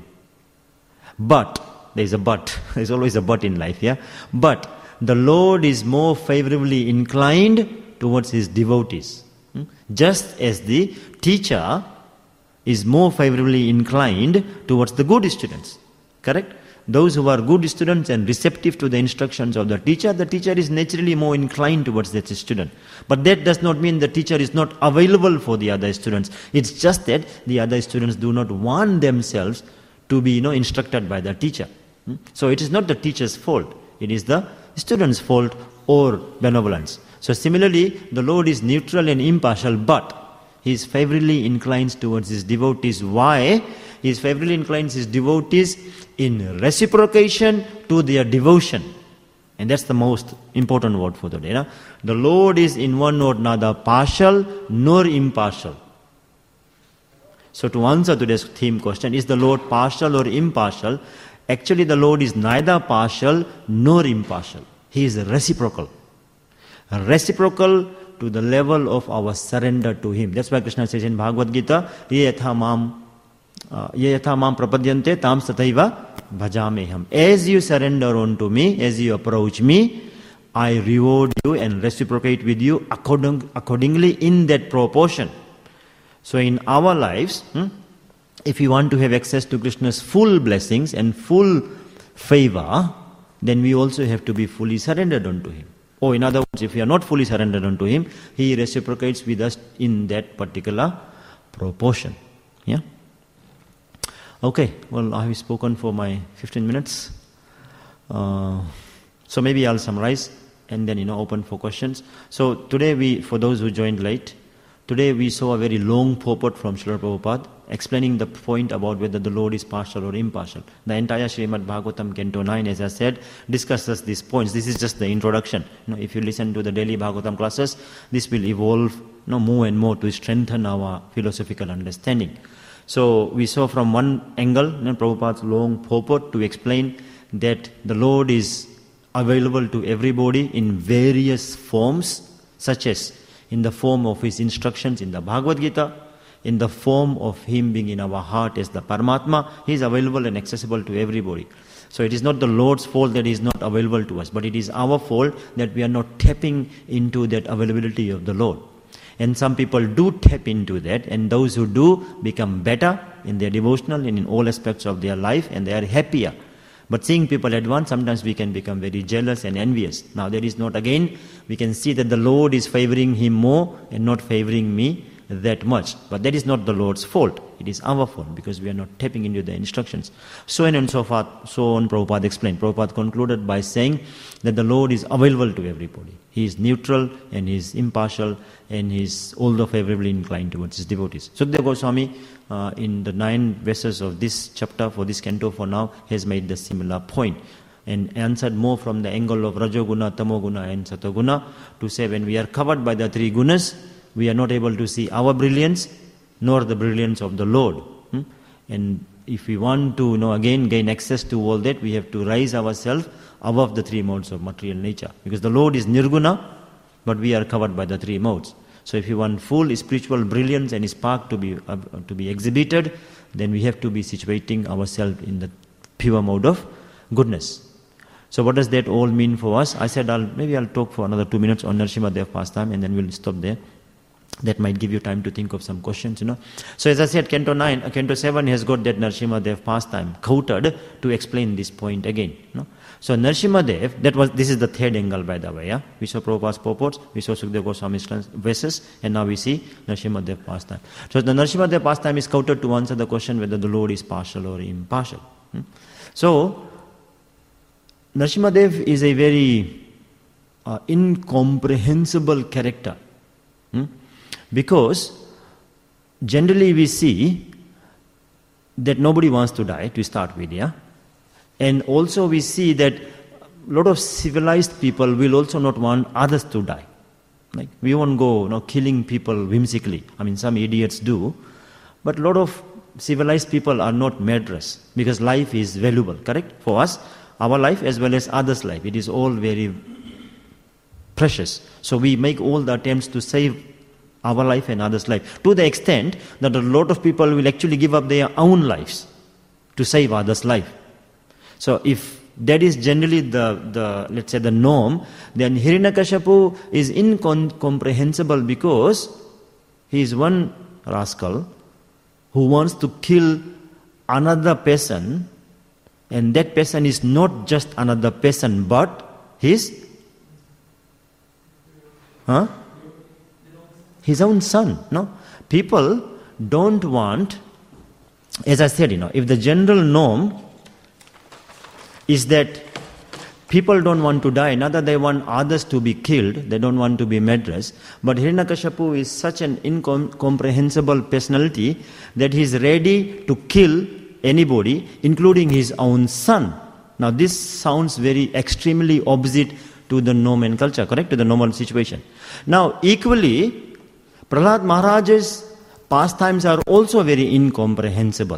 But there is a but. There is always a but in life. Yeah, but the Lord is more favorably inclined towards his devotees. Just as the teacher is more favorably inclined towards the good students. Correct? Those who are good students and receptive to the instructions of the teacher, the teacher is naturally more inclined towards that student. But that does not mean the teacher is not available for the other students. It's just that the other students do not want themselves to be, you know, instructed by the teacher. So it is not the teacher's fault. It is the student's fault or benevolence. So similarly, the Lord is neutral and impartial, but he is favorably inclined towards his devotees. Why? He is favorably inclined his devotees in reciprocation to their devotion. And that's the most important word for today. You know? The Lord is in one word neither partial nor impartial. So to answer today's theme question, is the Lord partial or impartial? Actually, the Lord is neither partial nor impartial. He is reciprocal. Reciprocal to the level of our surrender to him. That's why Krishna says in Bhagavad Gita, Ye yatha mam, ye yatha mam prapadyante tam sataiva bhajameham. As you surrender unto me, as you approach me, I reward you and reciprocate with you according, accordingly in that proportion. So in our lives, hmm, if we want to have access to Krishna's full blessings and full favor, then we also have to be fully surrendered unto him. Or in other words, if we are not fully surrendered unto him, he reciprocates with us in that particular proportion. Yeah? Okay, well, I have spoken for my fifteen minutes. Uh, so maybe I'll summarize and then, you know, open for questions. So today we, for those who joined late, today we saw a very long purport from Srila Prabhupada explaining the point about whether the Lord is partial or impartial. The entire Srimad Bhagavatam Canto nine, as I said, discusses these points. This is just the introduction. You know, if you listen to the daily Bhagavatam classes, this will evolve, you know, more and more to strengthen our philosophical understanding. So we saw from one angle, you know, Prabhupada's long purport to explain that the Lord is available to everybody in various forms, such as in the form of his instructions in the Bhagavad Gita, in the form of Him being in our heart as the Paramatma. He is available and accessible to everybody. So it is not the Lord's fault that He is not available to us, but it is our fault that we are not tapping into that availability of the Lord. And some people do tap into that, and those who do become better in their devotional and in all aspects of their life, and they are happier. But seeing people advance, sometimes we can become very jealous and envious. Now there is not, again, we can see that the Lord is favoring him more and not favoring me that much. But that is not the Lord's fault. It is our fault because we are not tapping into the instructions. So on and so forth, so on Prabhupada explained. Prabhupada concluded by saying that the Lord is available to everybody. He is neutral and He is impartial and He is although favorably inclined towards His devotees. Sukadeva Goswami, uh, in the nine verses of this chapter, for this canto for now, has made the similar point and answered more from the angle of Rajoguna, Tamoguna and Satoguna to say when we are covered by the three gunas, we are not able to see our brilliance nor the brilliance of the Lord. Hmm? And if we want to, you know, again gain access to all that, we have to rise ourselves above the three modes of material nature. Because the Lord is nirguna, but we are covered by the three modes. So if you want full spiritual brilliance and spark to be uh, to be exhibited, then we have to be situating ourselves in the pure mode of goodness. So what does that all mean for us? I said I'll maybe I'll talk for another two minutes on Narasimha Dev pastime and then we'll stop there. That might give you time to think of some questions, you know. So as I said, Canto nine, uh, Canto seven has got that Narasimha Dev pastime quoted to explain this point again. You know? So Narasimha Dev, that was this is the third angle by the way. Yeah, we saw Prabhupada's purports, we saw Sukadeva Goswami's verses, and now we see Narasimha Dev pastime. So the Narasimha Dev pastime is quoted to answer the question whether the Lord is partial or impartial. Hmm? So Narasimha Dev is a very uh, incomprehensible character. Hmm? Because generally we see that nobody wants to die to start with, yeah? And also we see that a lot of civilized people will also not want others to die. Like we won't go, you know, killing people whimsically. I mean, some idiots do. But a lot of civilized people are not murderers because life is valuable, correct? For us, our life as well as others' life, it is all very precious. So we make all the attempts to save our life and others' life, to the extent that a lot of people will actually give up their own lives to save others' life. So if that is generally the, the let's say the norm, then Hiranyakashipu is incomprehensible because he is one rascal who wants to kill another person, and that person is not just another person but his huh? his own son. No? People don't want, as I said, you know, if the general norm is that people don't want to die, neither they want others to be killed, they don't want to be murderers, but Hiranyakashipu is such an incomprehensible personality that he is ready to kill anybody, including his own son. Now this sounds very extremely opposite to the norm and culture, correct? To the normal situation. Now equally, Prahlad Maharaj's pastimes are also very incomprehensible.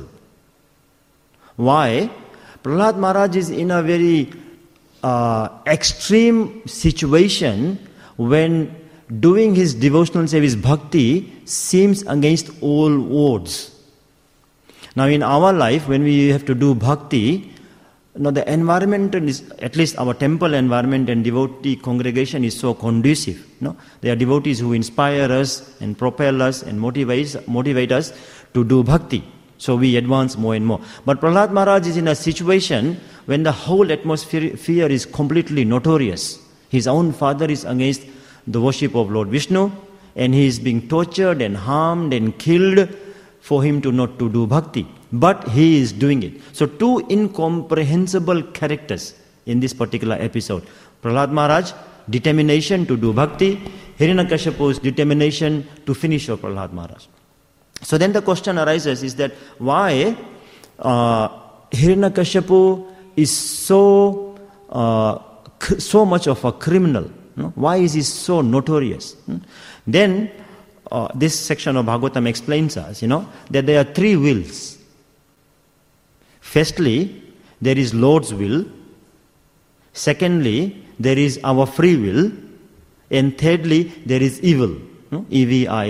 Why? Prahlad Maharaj is in a very uh, extreme situation when doing his devotional service bhakti seems against all odds. Now in our life, when we have to do bhakti, now the environment is, at least our temple environment and devotee congregation is so conducive. No? There are devotees who inspire us and propel us and motivate, motivate us to do bhakti. So we advance more and more. But Prahlad Maharaj is in a situation when the whole atmosphere is completely notorious. His own father is against the worship of Lord Vishnu, and he is being tortured and harmed and killed for him to not to do bhakti. But he is doing it. So two incomprehensible characters in this particular episode. Prahlad Maharaj, determination to do bhakti. Hiranyakashipu's determination to finish off Prahlad Maharaj. So then the question arises is that why uh, Hiranyakashipu is so uh, so much of a criminal? No? Why is he so notorious? Hmm? Then uh, this section of Bhagavatam explains us, you know, that there are three wills. Firstly, there is Lord's will. Secondly, there is our free will. And thirdly, there is evil. No? E V I L.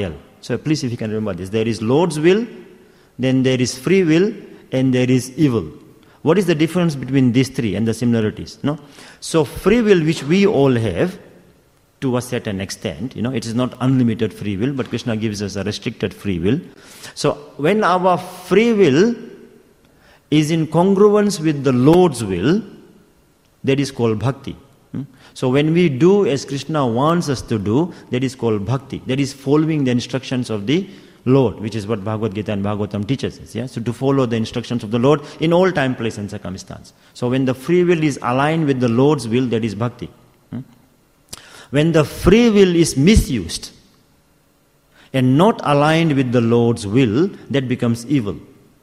So please, if you can remember this, there is Lord's will, then there is free will, and there is evil. What is the difference between these three and the similarities? No? So free will, which we all have, to a certain extent, you know, it is not unlimited free will, but Krishna gives us a restricted free will. So when our free will is in congruence with the Lord's will, that is called bhakti. So when we do as Krishna wants us to do, that is called bhakti. That is following the instructions of the Lord, which is what Bhagavad Gita and Bhagavatam teaches us. Yeah? So to follow the instructions of the Lord in all time, place and circumstance. So when the free will is aligned with the Lord's will, that is bhakti. When the free will is misused and not aligned with the Lord's will, that becomes evil.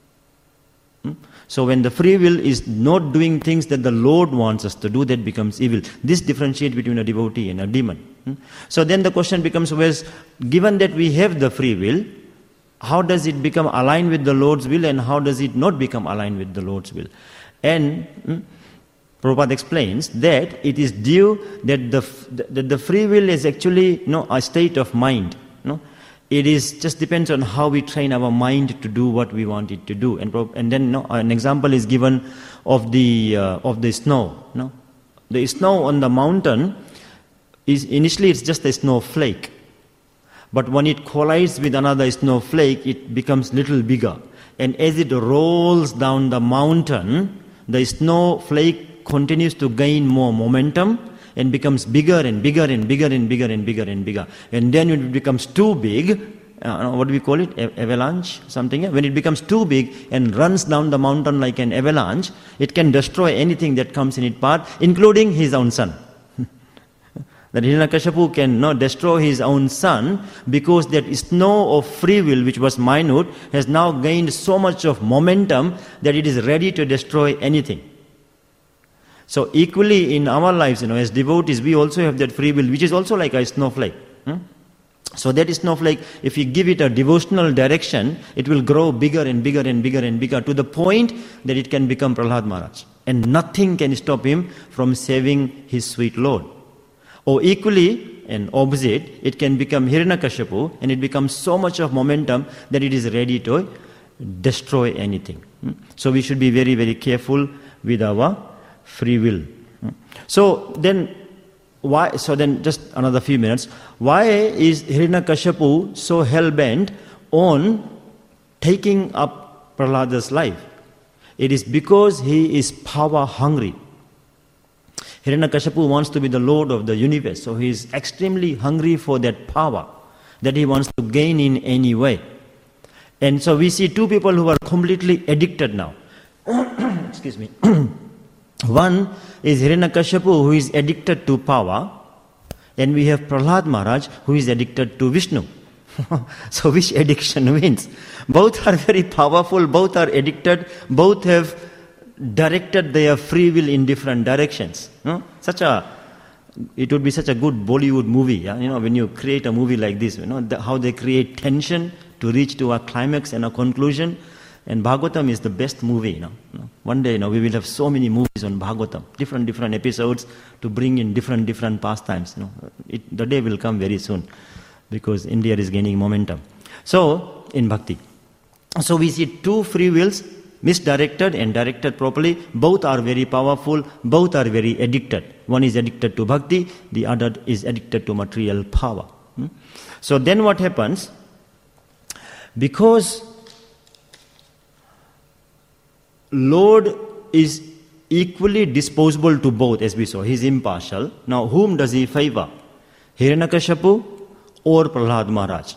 So when the free will is not doing things that the Lord wants us to do, that becomes evil. This differentiates between a devotee and a demon. So then the question becomes, well, given that we have the free will, how does it become aligned with the Lord's will, and how does it not become aligned with the Lord's will? And hmm, Prabhupada explains that it is due that the, that the free will is actually, you know, a state of mind. You know? It is just depends on how we train our mind to do what we want it to do. And and then, you know, an example is given of the uh, of the snow. You know? The snow on the mountain is initially it's just a snowflake, but when it collides with another snowflake, it becomes little bigger. And as it rolls down the mountain, the snowflake continues to gain more momentum and becomes bigger and bigger and bigger and bigger and bigger and bigger. And then when it becomes too big, uh, what do we call it? A- avalanche? Something? When it becomes too big and runs down the mountain like an avalanche, it can destroy anything that comes in its path, including his own son. That Hiranyakashipu can not destroy his own son because that snow of free will, which was minute, has now gained so much of momentum that it is ready to destroy anything. So equally in our lives, you know, as devotees, we also have that free will, which is also like a snowflake. Hmm? So that snowflake, if you give it a devotional direction, it will grow bigger and bigger and bigger and bigger to the point that it can become Prahlad Maharaj. And nothing can stop him from saving his sweet Lord. Or equally, and opposite, it can become Hiranyakashipu, and it becomes so much of momentum that it is ready to destroy anything. Hmm? So we should be very, very careful with our free will. So then, why? So then, just another few minutes. Why is Hiranyakashipu so hell-bent on taking up Prahlada's life? It is because he is power-hungry. Hiranyakashipu wants to be the Lord of the universe, so he is extremely hungry for that power that he wants to gain in any way. And so we see two people who are completely addicted now. Excuse me. One is Hiranyakashipu, who is addicted to power, and we have Prahlad Maharaj, who is addicted to Vishnu. So which addiction wins? Both are very powerful, both are addicted, both have directed their free will in different directions. No? Such a, it would be such a good Bollywood movie. Yeah? You know, when you create a movie like this, you know the, how they create tension to reach to a climax and a conclusion. And Bhagavatam is the best movie. You know? You know, one day, you know, we will have so many movies on Bhagavatam, different different episodes to bring in different different pastimes. You know, it, the day will come very soon, because India is gaining momentum. So in bhakti, so we see two free wills, misdirected and directed properly. Both are very powerful. Both are very addicted. One is addicted to bhakti. The other is addicted to material power. Hmm? So then what happens? Because Lord is equally disposable to both, as we saw. He is impartial. Now, whom does he favor? Hiranyakashipu or Prahlad Maharaj?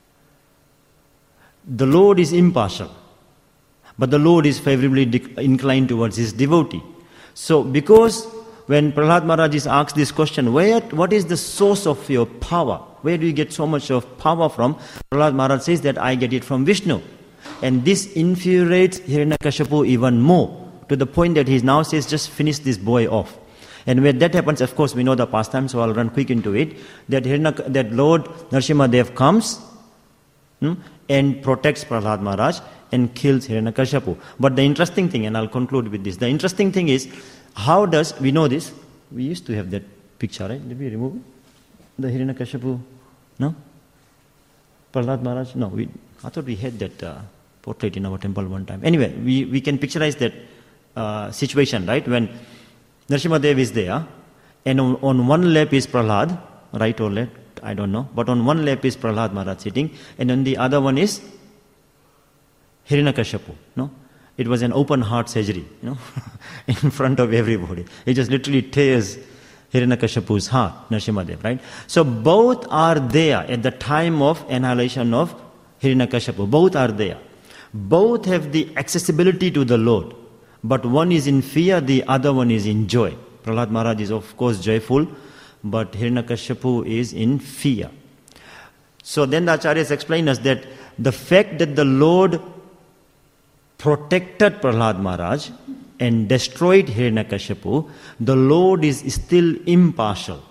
The Lord is impartial, but the Lord is favorably de- inclined towards his devotee. So, because when Prahlad Maharaj is asked this question, where, what is the source of your power? Where do you get so much of power from? Prahlad Maharaj says that I get it from Vishnu. And this infuriates Hiranyakashipu even more, to the point that he now says, just finish this boy off. And when that happens, of course, we know the pastime, so I'll run quick into it, that Hiranyak- that Lord Narasimhadev comes hmm, and protects Prahlad Maharaj and kills Hiranyakashipu. But the interesting thing, and I'll conclude with this, the interesting thing is, how does, we know this, we used to have that picture, right? Did we remove it? The Hiranyakashipu, no? Prahlad Maharaj? No, we, I thought we had that uh, portrait in our temple one time. Anyway, we, we can picturize that uh, situation, right? When Nrsimhadev is there, and on, on one lap is Prahlad, right or left, I don't know. But on one lap is Prahlad Maharaj sitting, and on the other one is Hiranyakashipu. No, it was an open heart surgery, you know, in front of everybody. It just literally tears Hiranyakashipu's heart, Nrsimhadev, right? So both are there at the time of annihilation of Hiranyakashipu. Both are there. Both have the accessibility to the Lord, but one is in fear, the other one is in joy. Prahlad Maharaj is of course joyful, but Hiranyakashipu is in fear. So then the Acharyas explain us that the fact that the Lord protected Prahlad Maharaj and destroyed Hiranyakashipu, the Lord is still impartial.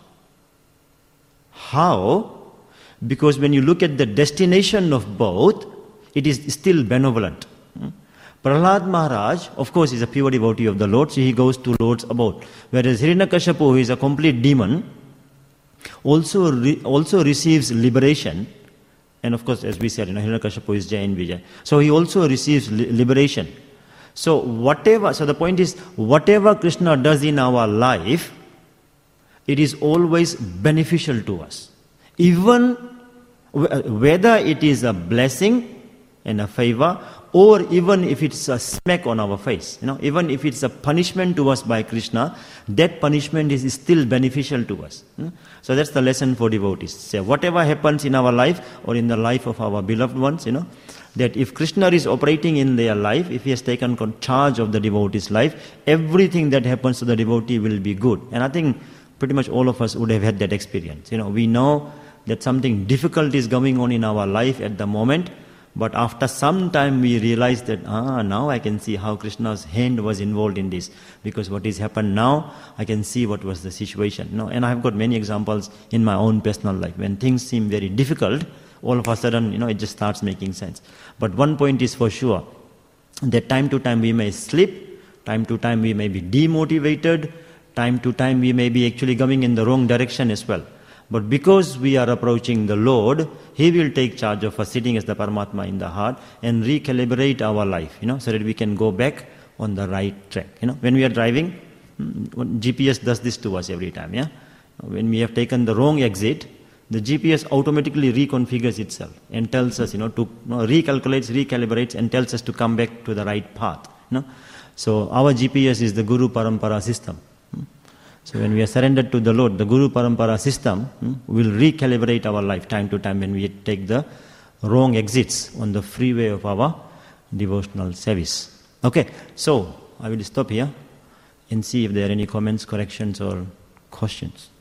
How? Because when you look at the destination of both, it is still benevolent. Prahlad Maharaj, of course, is a pure devotee of the Lord, so he goes to Lord's abode. Whereas Hiranyakashipu, who is a complete demon, also re- also receives liberation. And of course, as we said, you know, Hiranyakashipu is Jai and Vijay. So he also receives li- liberation. So whatever, so the point is, whatever Krishna does in our life, it is always beneficial to us. Even whether it is a blessing and a favor, or even if it's a smack on our face, you know, even if it's a punishment to us by Krishna, that punishment is still beneficial to us. So that's the lesson for devotees. So whatever happens in our life or in the life of our beloved ones, you know, that if Krishna is operating in their life, if he has taken charge of the devotee's life, everything that happens to the devotee will be good. And I think pretty much all of us would have had that experience. You know, we know that something difficult is going on in our life at the moment, but after some time we realize that, ah, now I can see how Krishna's hand was involved in this. Because what has happened now, I can see what was the situation. You know, and I've got many examples in my own personal life. When things seem very difficult, all of a sudden, you know, it just starts making sense. But one point is for sure, that time to time we may slip, time to time we may be demotivated, time to time we may be actually going in the wrong direction as well. But because we are approaching the Lord, He will take charge of us, sitting as the Paramatma in the heart, and recalibrate our life, you know, so that we can go back on the right track. You know, when we are driving, G P S does this to us every time. Yeah, when we have taken the wrong exit, the G P S automatically reconfigures itself and tells us, you know, to you know, recalculates, recalibrates, and tells us to come back to the right path. You know, so our G P S is the Guru Parampara system. So when we are surrendered to the Lord, the Guru Parampara system hmm, will recalibrate our life time to time when we take the wrong exits on the freeway of our devotional service. Okay, so I will stop here and see if there are any comments, corrections or questions.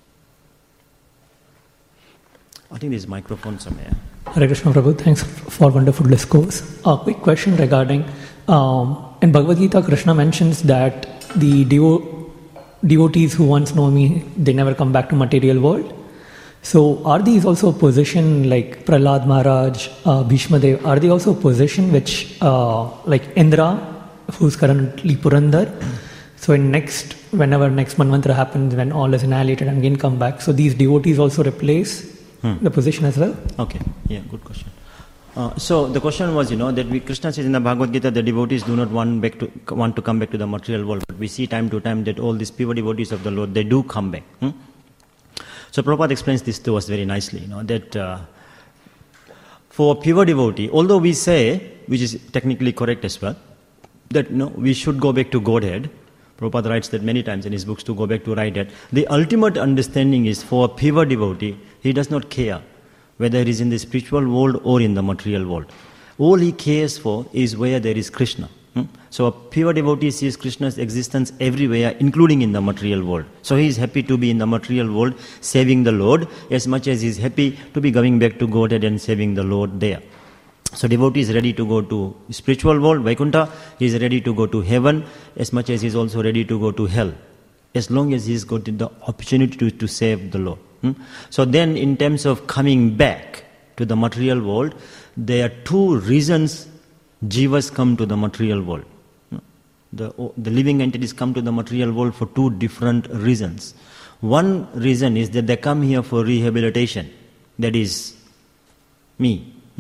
I think there's a microphone somewhere. Hare Krishna Prabhu, thanks for wonderful discourse. A quick question regarding, um, in Bhagavad Gita, Krishna mentions that the devo- devotees who once know me, they never come back to material world. So are these also a position like Prahlad Maharaj, uh, Bhishma Dev, are they also a position which, uh, like Indra, who's currently Purandar, so in next, whenever next Manvantara happens, when all is annihilated and again come back, so these devotees also replace hmm. the position as well? Okay, yeah, good question. Uh, so the question was, you know, that we, Krishna says in the Bhagavad Gita, the devotees do not want back to want to come back to the material world, but we see time to time that all these pure devotees of the Lord, they do come back. Hmm? So Prabhupada explains this to us very nicely, you know, that uh, for a pure devotee, although we say, which is technically correct as well, that, you know, we should go back to Godhead. Prabhupada writes that many times in his books to go back to Godhead. The ultimate understanding is for a pure devotee, he does not care whether he is in the spiritual world or in the material world. All he cares for is where there is Krishna. Hmm? So a pure devotee sees Krishna's existence everywhere, including in the material world. So he is happy to be in the material world, saving the Lord, as much as he is happy to be going back to Godhead and saving the Lord there. So devotee is ready to go to spiritual world, Vaikuntha. He is ready to go to heaven, as much as he is also ready to go to hell, as long as he has got the opportunity to, to save the Lord. Hmm? So then in terms of coming back to the material world, there are two reasons jivas come to the material world. The, the living entities come to the material world for two different reasons. One reason is that they come here for rehabilitation. That is me.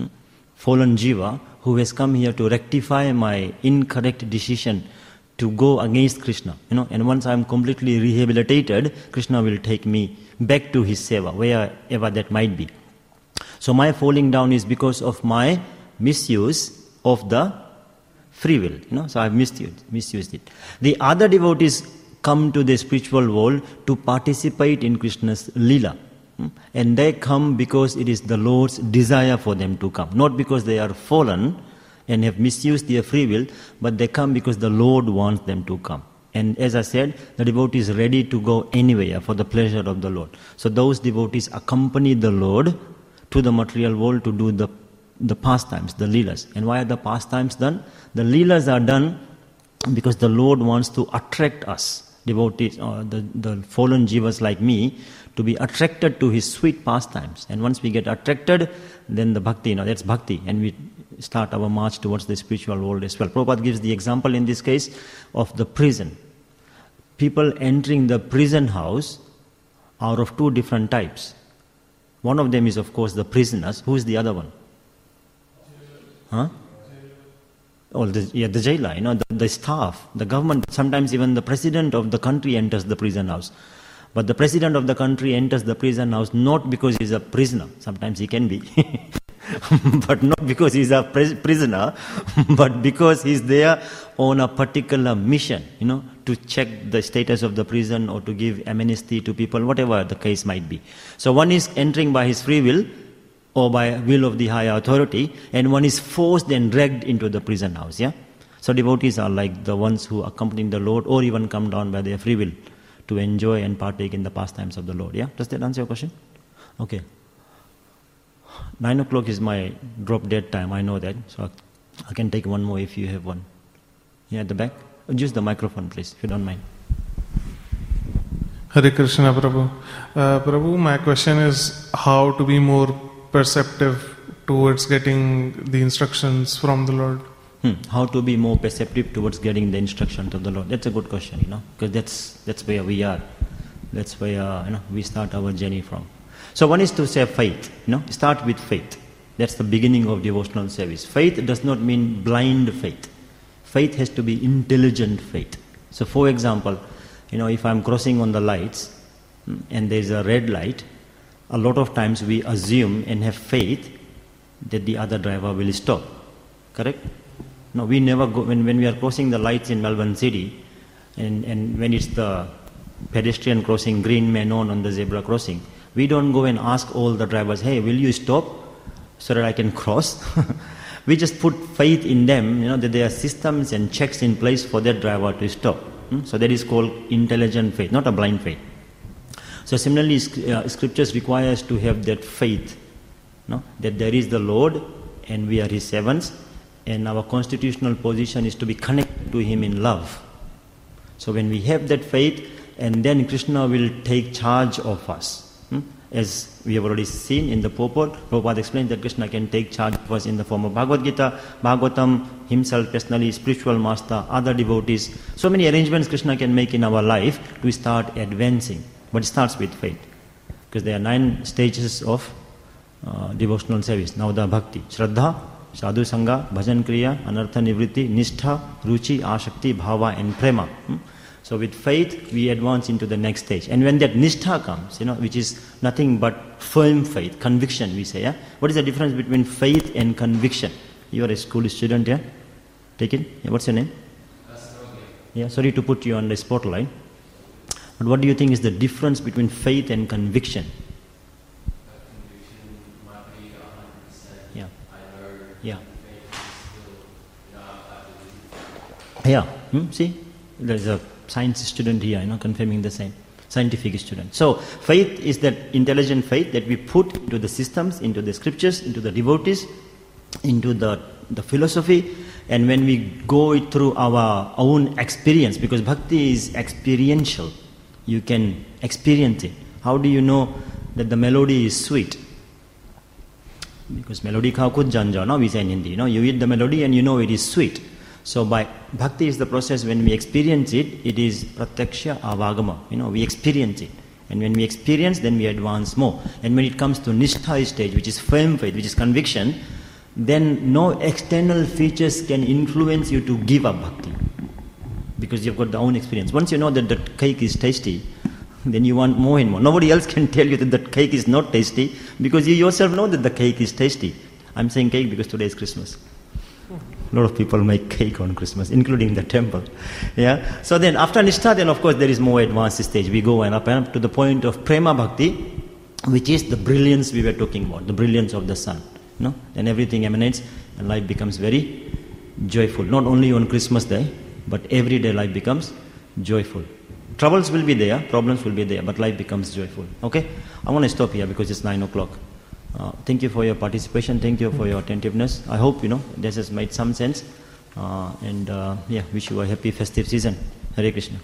fallen jiva who has come here to rectify my incorrect decision to go against Krishna. You know, and once I am completely rehabilitated, Krishna will take me back to his seva, wherever that might be. So my falling down is because of my misuse of the free will. You know, so I have misused, misused it. The other devotees come to the spiritual world to participate in Krishna's lila. And they come because it is the Lord's desire for them to come. Not because they are fallen and have misused their free will, but they come because the Lord wants them to come. And as I said, the devotee is ready to go anywhere for the pleasure of the Lord. So those devotees accompany the Lord to the material world to do the, the pastimes, the leelas. And why are the pastimes done? The leelas are done because the Lord wants to attract us, devotees, or the, the fallen jivas like me, to be attracted to his sweet pastimes. And once we get attracted, then the bhakti, you know, that's bhakti. And we start our march towards the spiritual world as well. Prabhupada gives the example in this case of the prison. People entering the prison house are of two different types. One of them is, of course, the prisoners. Who is the other one? Huh? Oh, the, yeah, the jailer, you know, the, the staff, the government, sometimes even the president of the country enters the prison house. But the president of the country enters the prison house not because he's a prisoner. Sometimes he can be. But not because he's a prisoner, but because he's there on a particular mission, you know, to check the status of the prison or to give amnesty to people, whatever the case might be. So one is entering by his free will or by will of the higher authority, and one is forced and dragged into the prison house, yeah? So devotees are like the ones who accompany the Lord or even come down by their free will to enjoy and partake in the pastimes of the Lord, yeah? Does that answer your question? Okay. Nine o'clock is my drop dead time, I know that. So I can take one more if you have one. Yeah, at the back. Use the microphone, please, if you don't mind. Hare Krishna, Prabhu. Uh, Prabhu, my question is how to be more perceptive towards getting the instructions from the Lord. Hmm. How to be more perceptive towards getting the instructions of the Lord. That's a good question, you know, because that's that's where we are. That's where uh, you know we start our journey from. So one is to say faith, you know, start with faith. That's the beginning of devotional service. Faith does not mean blind faith. Faith has to be intelligent faith. So for example, you know, if I'm crossing on the lights and there's a red light, a lot of times we assume and have faith that the other driver will stop. Correct? No, we never go, when, when we are crossing the lights in Melbourne City, and, and when it's the pedestrian crossing, green man on on the zebra crossing, we don't go and ask all the drivers, hey, will you stop so that I can cross? We just put faith in them, you know, that there are systems and checks in place for that driver to stop. Hmm? So that is called intelligent faith, not a blind faith. So similarly, uh, scriptures require us to have that faith, no? That there is the Lord and we are His servants, and our constitutional position is to be connected to Him in love. So when we have that faith, and then Krishna will take charge of us. Hmm? As we have already seen in the purport, Prabhupada explained that Krishna can take charge of us in the form of Bhagavad Gita, Bhagavatam, himself personally, spiritual master, other devotees. So many arrangements Krishna can make in our life to start advancing. But it starts with faith. Because there are nine stages of uh, devotional service. Navada Bhakti, Shraddha, Sadhu Sangha, Bhajan Kriya, Anartha Nivritti, Nishtha, Ruchi, Ashakti, Bhava and Prema. Hmm? So with faith, we advance into the next stage. And when that nishtha comes, you know, which is nothing but firm faith, conviction, we say, yeah? What is the difference between faith and conviction? You are a school student, yeah? Take it? Yeah, what's your name? Yeah, sorry to put you on the spotlight. But what do you think is the difference between faith and conviction? Yeah. Yeah. Yeah. Hmm? See? There's a science student here, you know, confirming the same. Scientific student. So, faith is that intelligent faith that we put into the systems, into the scriptures, into the devotees, into the, the philosophy, and when we go through our own experience, because bhakti is experiential, you can experience it. How do you know that the melody is sweet? Because melody ka khud janja, no, we say in Hindi, you know, you eat the melody and you know it is sweet. So by bhakti is the process when we experience it, it is pratyaksha avagama, you know, we experience it. And when we experience, then we advance more. And when it comes to nishtha stage, which is firm faith, which is conviction, then no external features can influence you to give up bhakti. Because you've got the own experience. Once you know that that cake is tasty, then you want more and more. Nobody else can tell you that that cake is not tasty, because you yourself know that the cake is tasty. I'm saying cake because today is Christmas. A lot of people make cake on Christmas, including the temple. Yeah. So then after Nishtha, then of course there is more advanced stage. We go and up and up to the point of Prema Bhakti, which is the brilliance we were talking about, the brilliance of the sun. No? Then everything emanates and life becomes very joyful. Not only on Christmas Day, but every day life becomes joyful. Troubles will be there, problems will be there, but life becomes joyful. Okay? I want to stop here because it's nine o'clock. Uh, thank you for your participation. Thank you for your attentiveness. I hope, you know, this has made some sense. Uh, and, uh, yeah, wish you a happy festive season. Hare Krishna.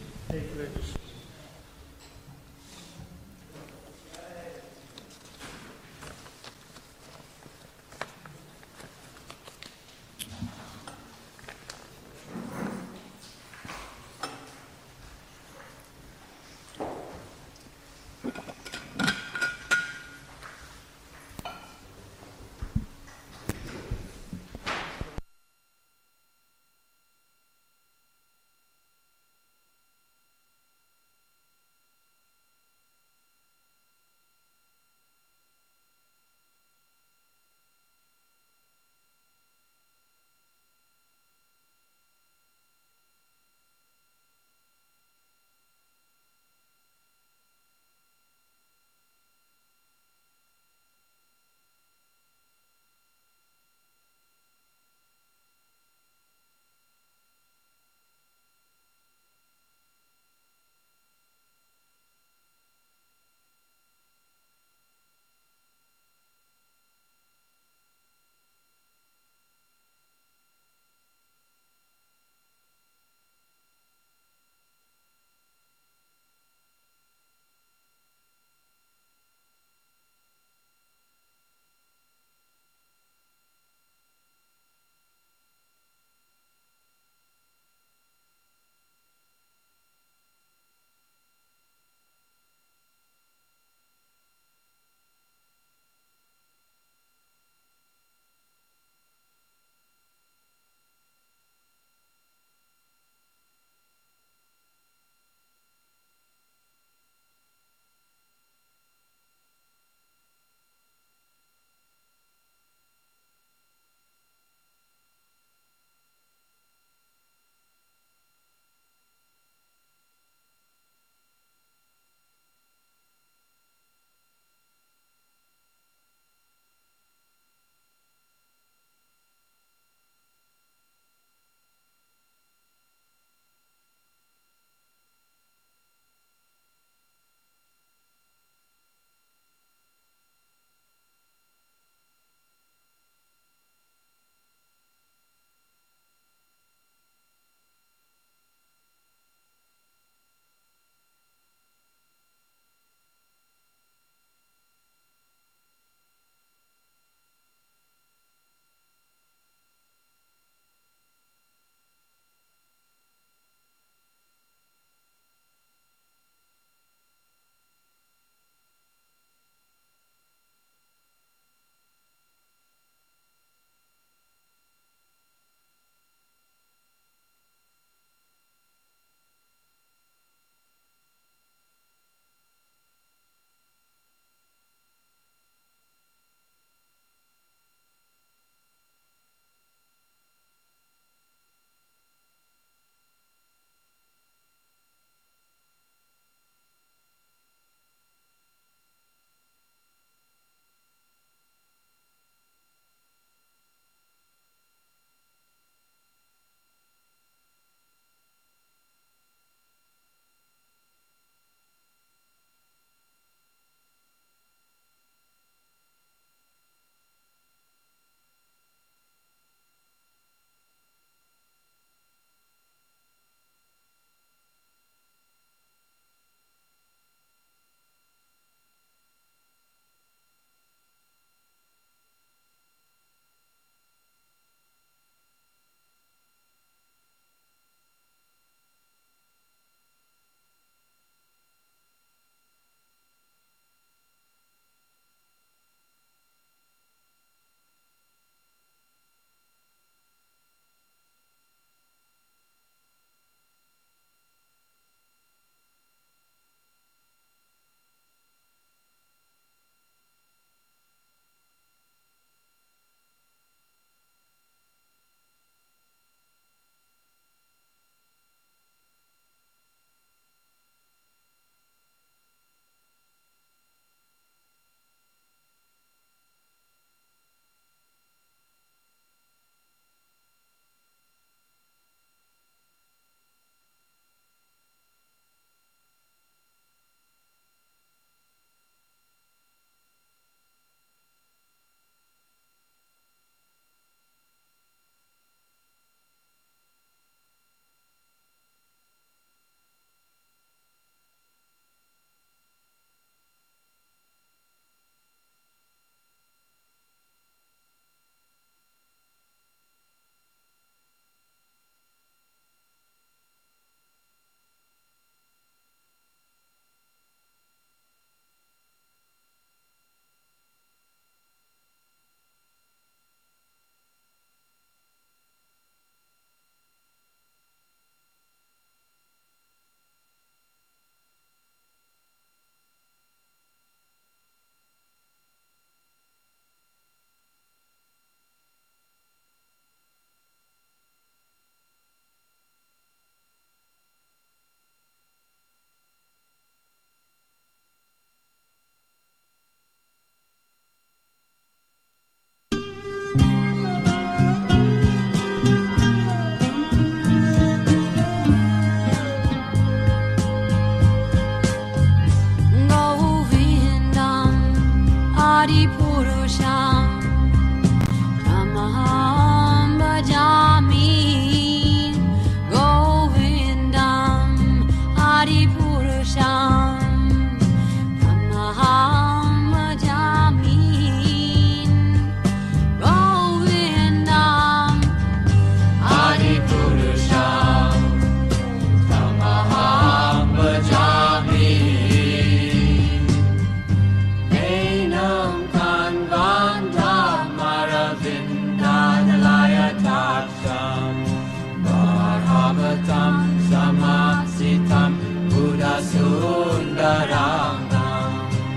Kataksham Bharavatam Samaksitam Buddha Sundarangam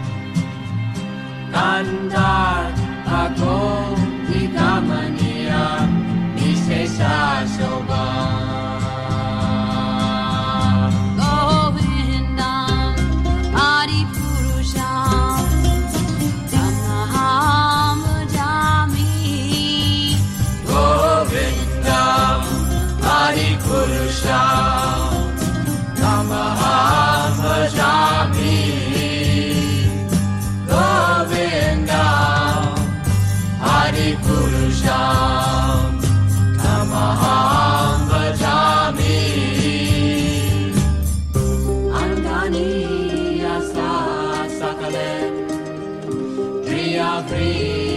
Kandar Ako Vikamaniya Vishesha Shobha Namaham Bhajami Govindam Hari Purusham Namaham Bhajami Andani Yasa Sakale Priya Priya